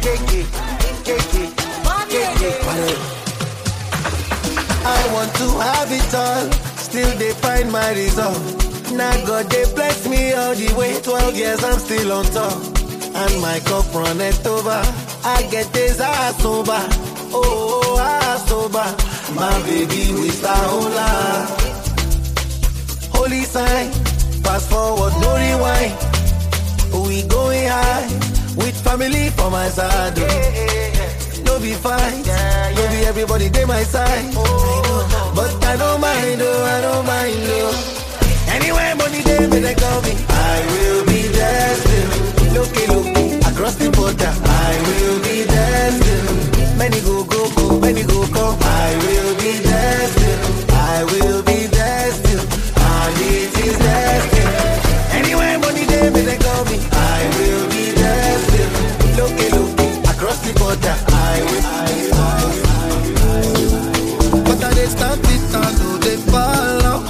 I want to have it all, still they find my resolve. Now God they bless me all the way, twelve years I'm still on top. And my cup run it over, I get this ass over. Oh, ass over, my baby with a hola. Holy sign, fast forward, no rewind. We going high, with family for my side. No be fine, no be everybody they my side. But I don't mind, oh, I don't mind, oh. Anyway, money they may they call me, I will be there still. Look, look, across the border, I will be there still. Many go, go, go, many go, go. I will be there still. I will be there still. And it is there still. Anyway, money they may they call me, I will be there still. Look, look, across the border, I will, I will, I will, I will. But I just stop it and do they follow.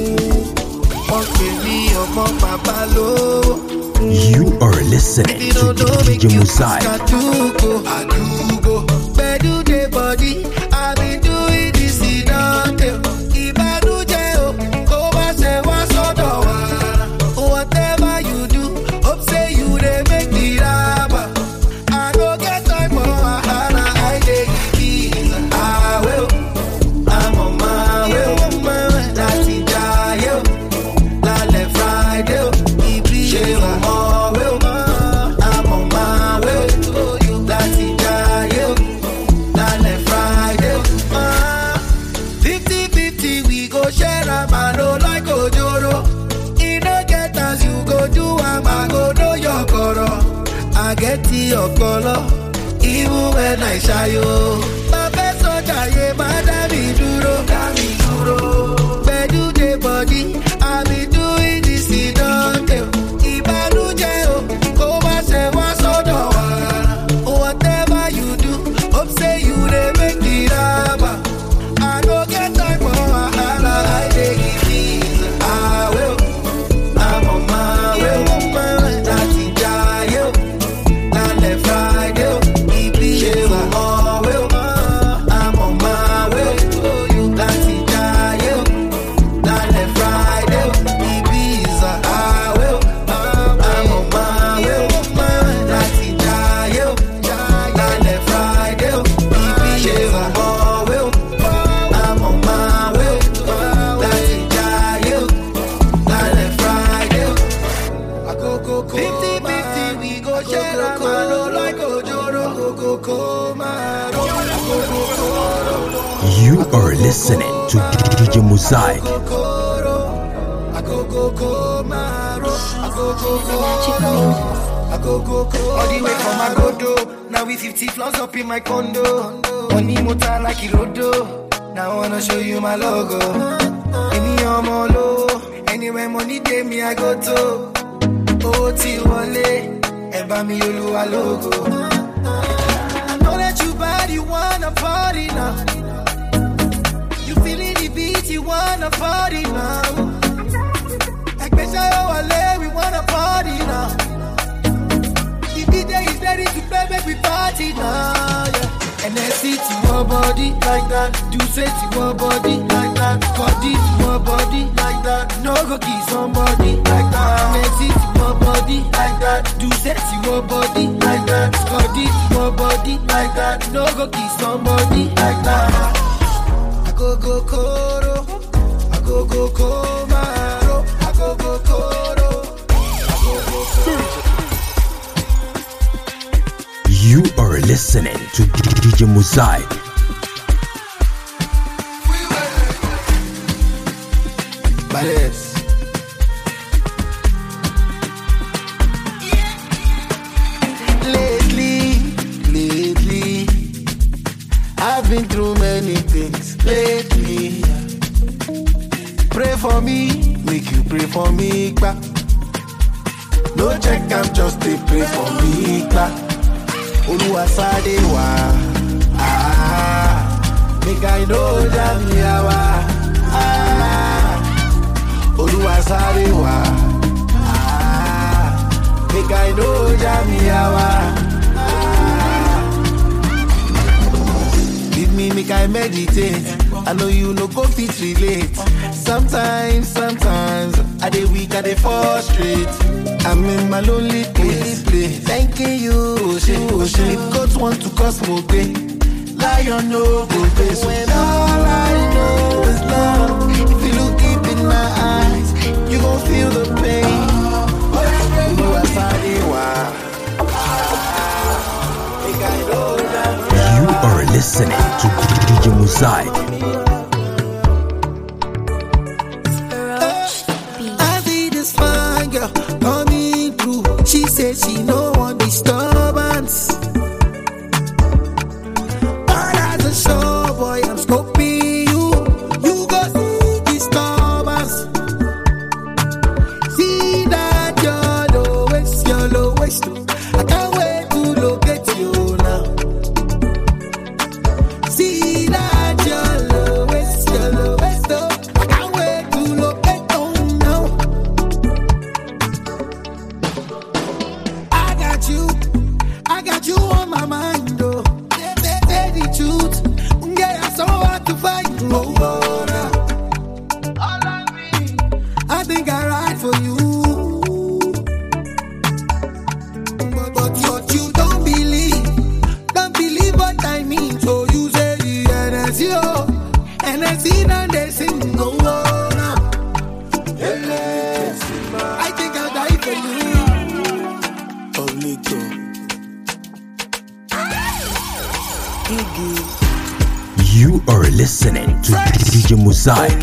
You are listening to D J Mosaic. I do go, I do go. Where do they body? I been doing this in Dante. If I do jail, go back say what's on. Whatever you do, hope say you they make me laugh. I don't get time for a hana. I take it. I will. I'm on my way. That's it. I get your color, even when I shy you. My best soldier, yeah, my daddy duro, daddy duro. Where do they body? I be doing this in Dante. If I do jail, go back say what's on. Whatever you do, hope say you they make the rubber. I don't get time for a holla, I take it easy. I will, I'm on my way, woman, that's it, yeah. Friday, he be all will. listening to D J Mosaic. All the way from Agodo, now we fifty floors up in my condo. Money motor like Irodo, now I wanna show you my logo. Any omolo, anywhere money day me I go to. Oh, Tiwale, Eba mi Oluwa logo. I know that you bad, you wanna party now. You feeling the beat, you wanna party now. Like Besha we wanna party now. D J is ready to play, make we party now, yeah. And then sit to your body like that. Do say to your body like that. Body to your body like that. No go kiss somebody like that. And then sit to your body like that. Do say to your body like that. Body to your body like that. No go kiss somebody like that. I go go koro, I go go komaro, I go go koro, I go go koro. You are listening to D J Mosaic. Badass. Lately, lately, I've been through many things. Lately, pray for me, make you pray for me, back. No check, I'm just a pray for me, back. Oluwa Sadewa, ah, make I know Jamiawa, ah, Oluwa Sadewa, ah, make I know Jamiawa, ah. Leave me, make I meditate. I know you no go fit relate. Sometimes, sometimes I dey weak, I dey frustrate. I'm in my lonely place, place. Thanking you, ocean, ocean. If gods want to cause more pain, lion no go face. When all I know is love, if you look deep in my eyes, you gon' feel the pain. You are listening to D J Mosaic. She said she no want disturbance. But as a show boy, I'm scoping you. You go see disturbance. See that you're lowest, you're lowest. I can't wait to locate you now. See that you're lowest, you're lowest. I can't wait to locate you now. I got you on my mind, oh. Say the truth, yeah, I'm so hard to find. Oh, oh, nah. All on me. I think I ride for you, but, but what you don't believe, don't believe what I mean. So you say the N S C, oh, N S C, and they sing, oh, oh, nah. Yeah. I think I'll die for you. You are listening to D J Mosaic.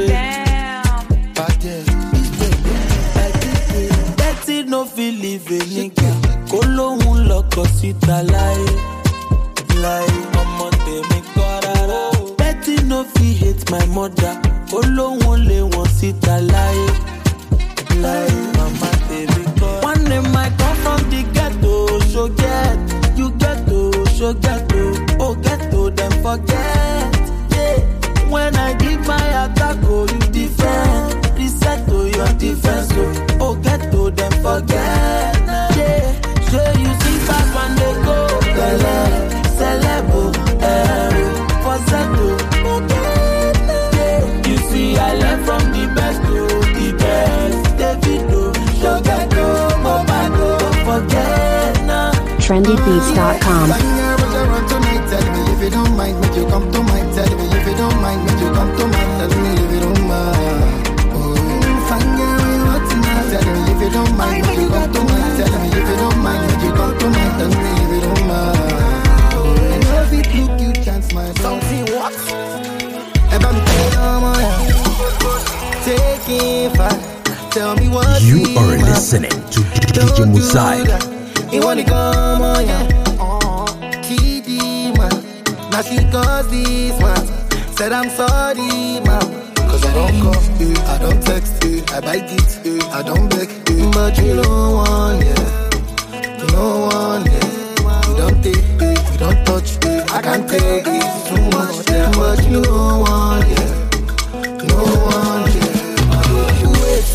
Betty no feel live a nigga. Kolo hun loko sita lie. Lie, mama te me korara. Betty no feel hate my mother. Kolo hun le won sita lie. Lie, mama te me korara. One day might come from the ghetto, so get. You ghetto, so ghetto. Oh, ghetto, then forget. Yeah. When I give my attack, oh, you defend. Reset to your defense, oh, oh ghetto, then forget. Yeah. So you see back when they go. Celeb, celebo, eh, for Zeto. Yeah. You see, I learned from the best to the best. Davido, Shogato, Mobado, don't forget now. trendy beats dot com. Tell me if you don't mind, make you come to mind. Tell me if you don't mind, make you come to mind. Tell me if you don't mind. Oh, fine girl, what's tonight? Tell me if you don't mind, make you come to mind. Tell me if you don't mind, make you come to mind. Tell me if you don't mind. Oh, I love it, look you chance my something what? want to come on, take it far. Tell me what You are listening to D J Mosaic. You want to come on, yeah. Kiddy, man. Now she calls this one. Said I'm sorry, man. Cause I don't call, eh, I don't text, eh, I buy gifts, eh, I don't beg, eh. But you don't want, yeah. You don't want, yeah. You don't take, eh, you don't touch, eh. I can't take it too much, yeah. But you don't want, yeah. You don't want, yeah. Wait.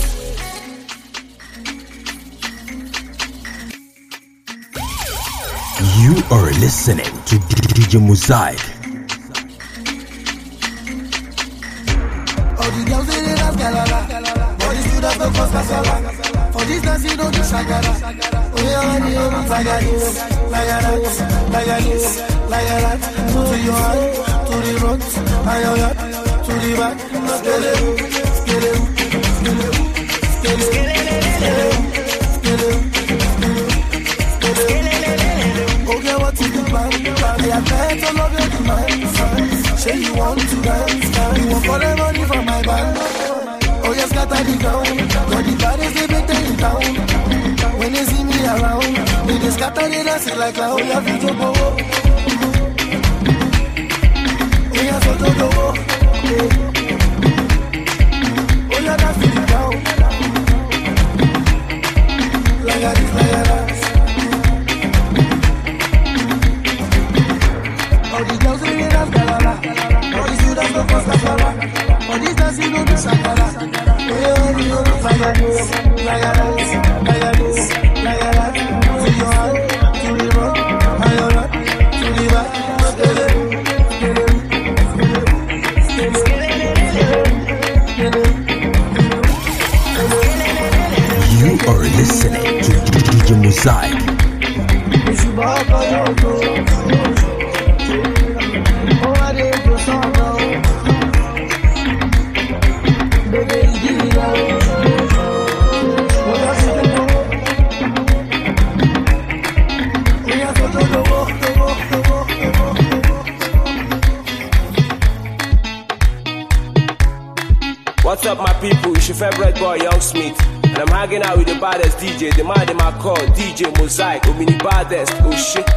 You are listening to D J Mosaic. All the girls in it, that's galala. All the students don't cost casala. For this dance, you don't do shagara. We are the only like this, like that, like this, like that. To your hand, to the front, to the back. Skele, skele, skele, skele, skele, skele. Okay, what you do, man? I have met all of your demands. Say you want to dance, you want for the money from my band. Oh, yes, scatter the ground. Got the baddest, they better in town. When they see me around, they just scatter the dance like clown. We have to go. We have to go. Oh, yeah, that's the ground. Like a this, like a that. All the girls in the dance, galala. All the students don't cost casala. All these dance, you know, do shakara. We are the only like a this, like a that, like a this, like a that. To your hand, to the front, and your back, to the back. You are listening to D J Mosaic. What's up, my people? It's your favorite boy, Young Smith. And I'm hanging out with the baddest D J, the man they might call D J Mosaic, who mini baddest, oh shit.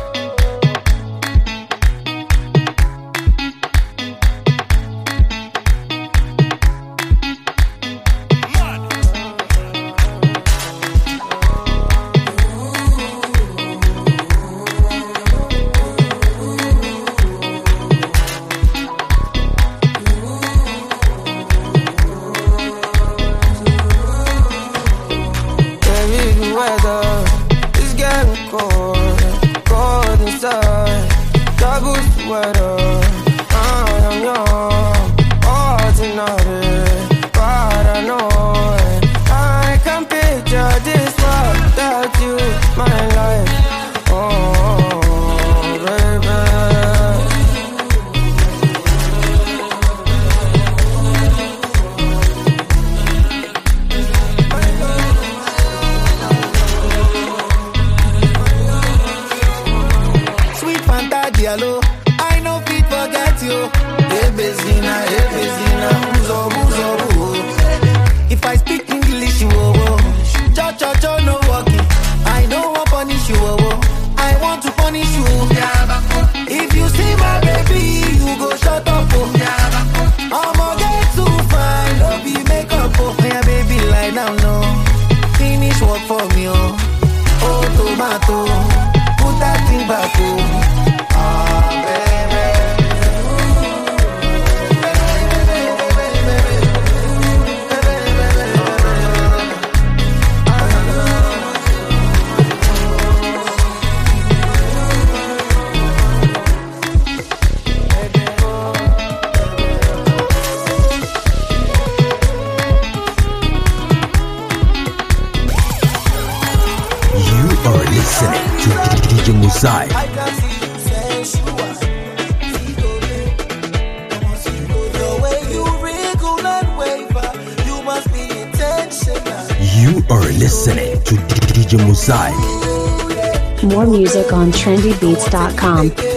Mosaic. You are listening to D J Mosaic. More music on trendy beats dot com.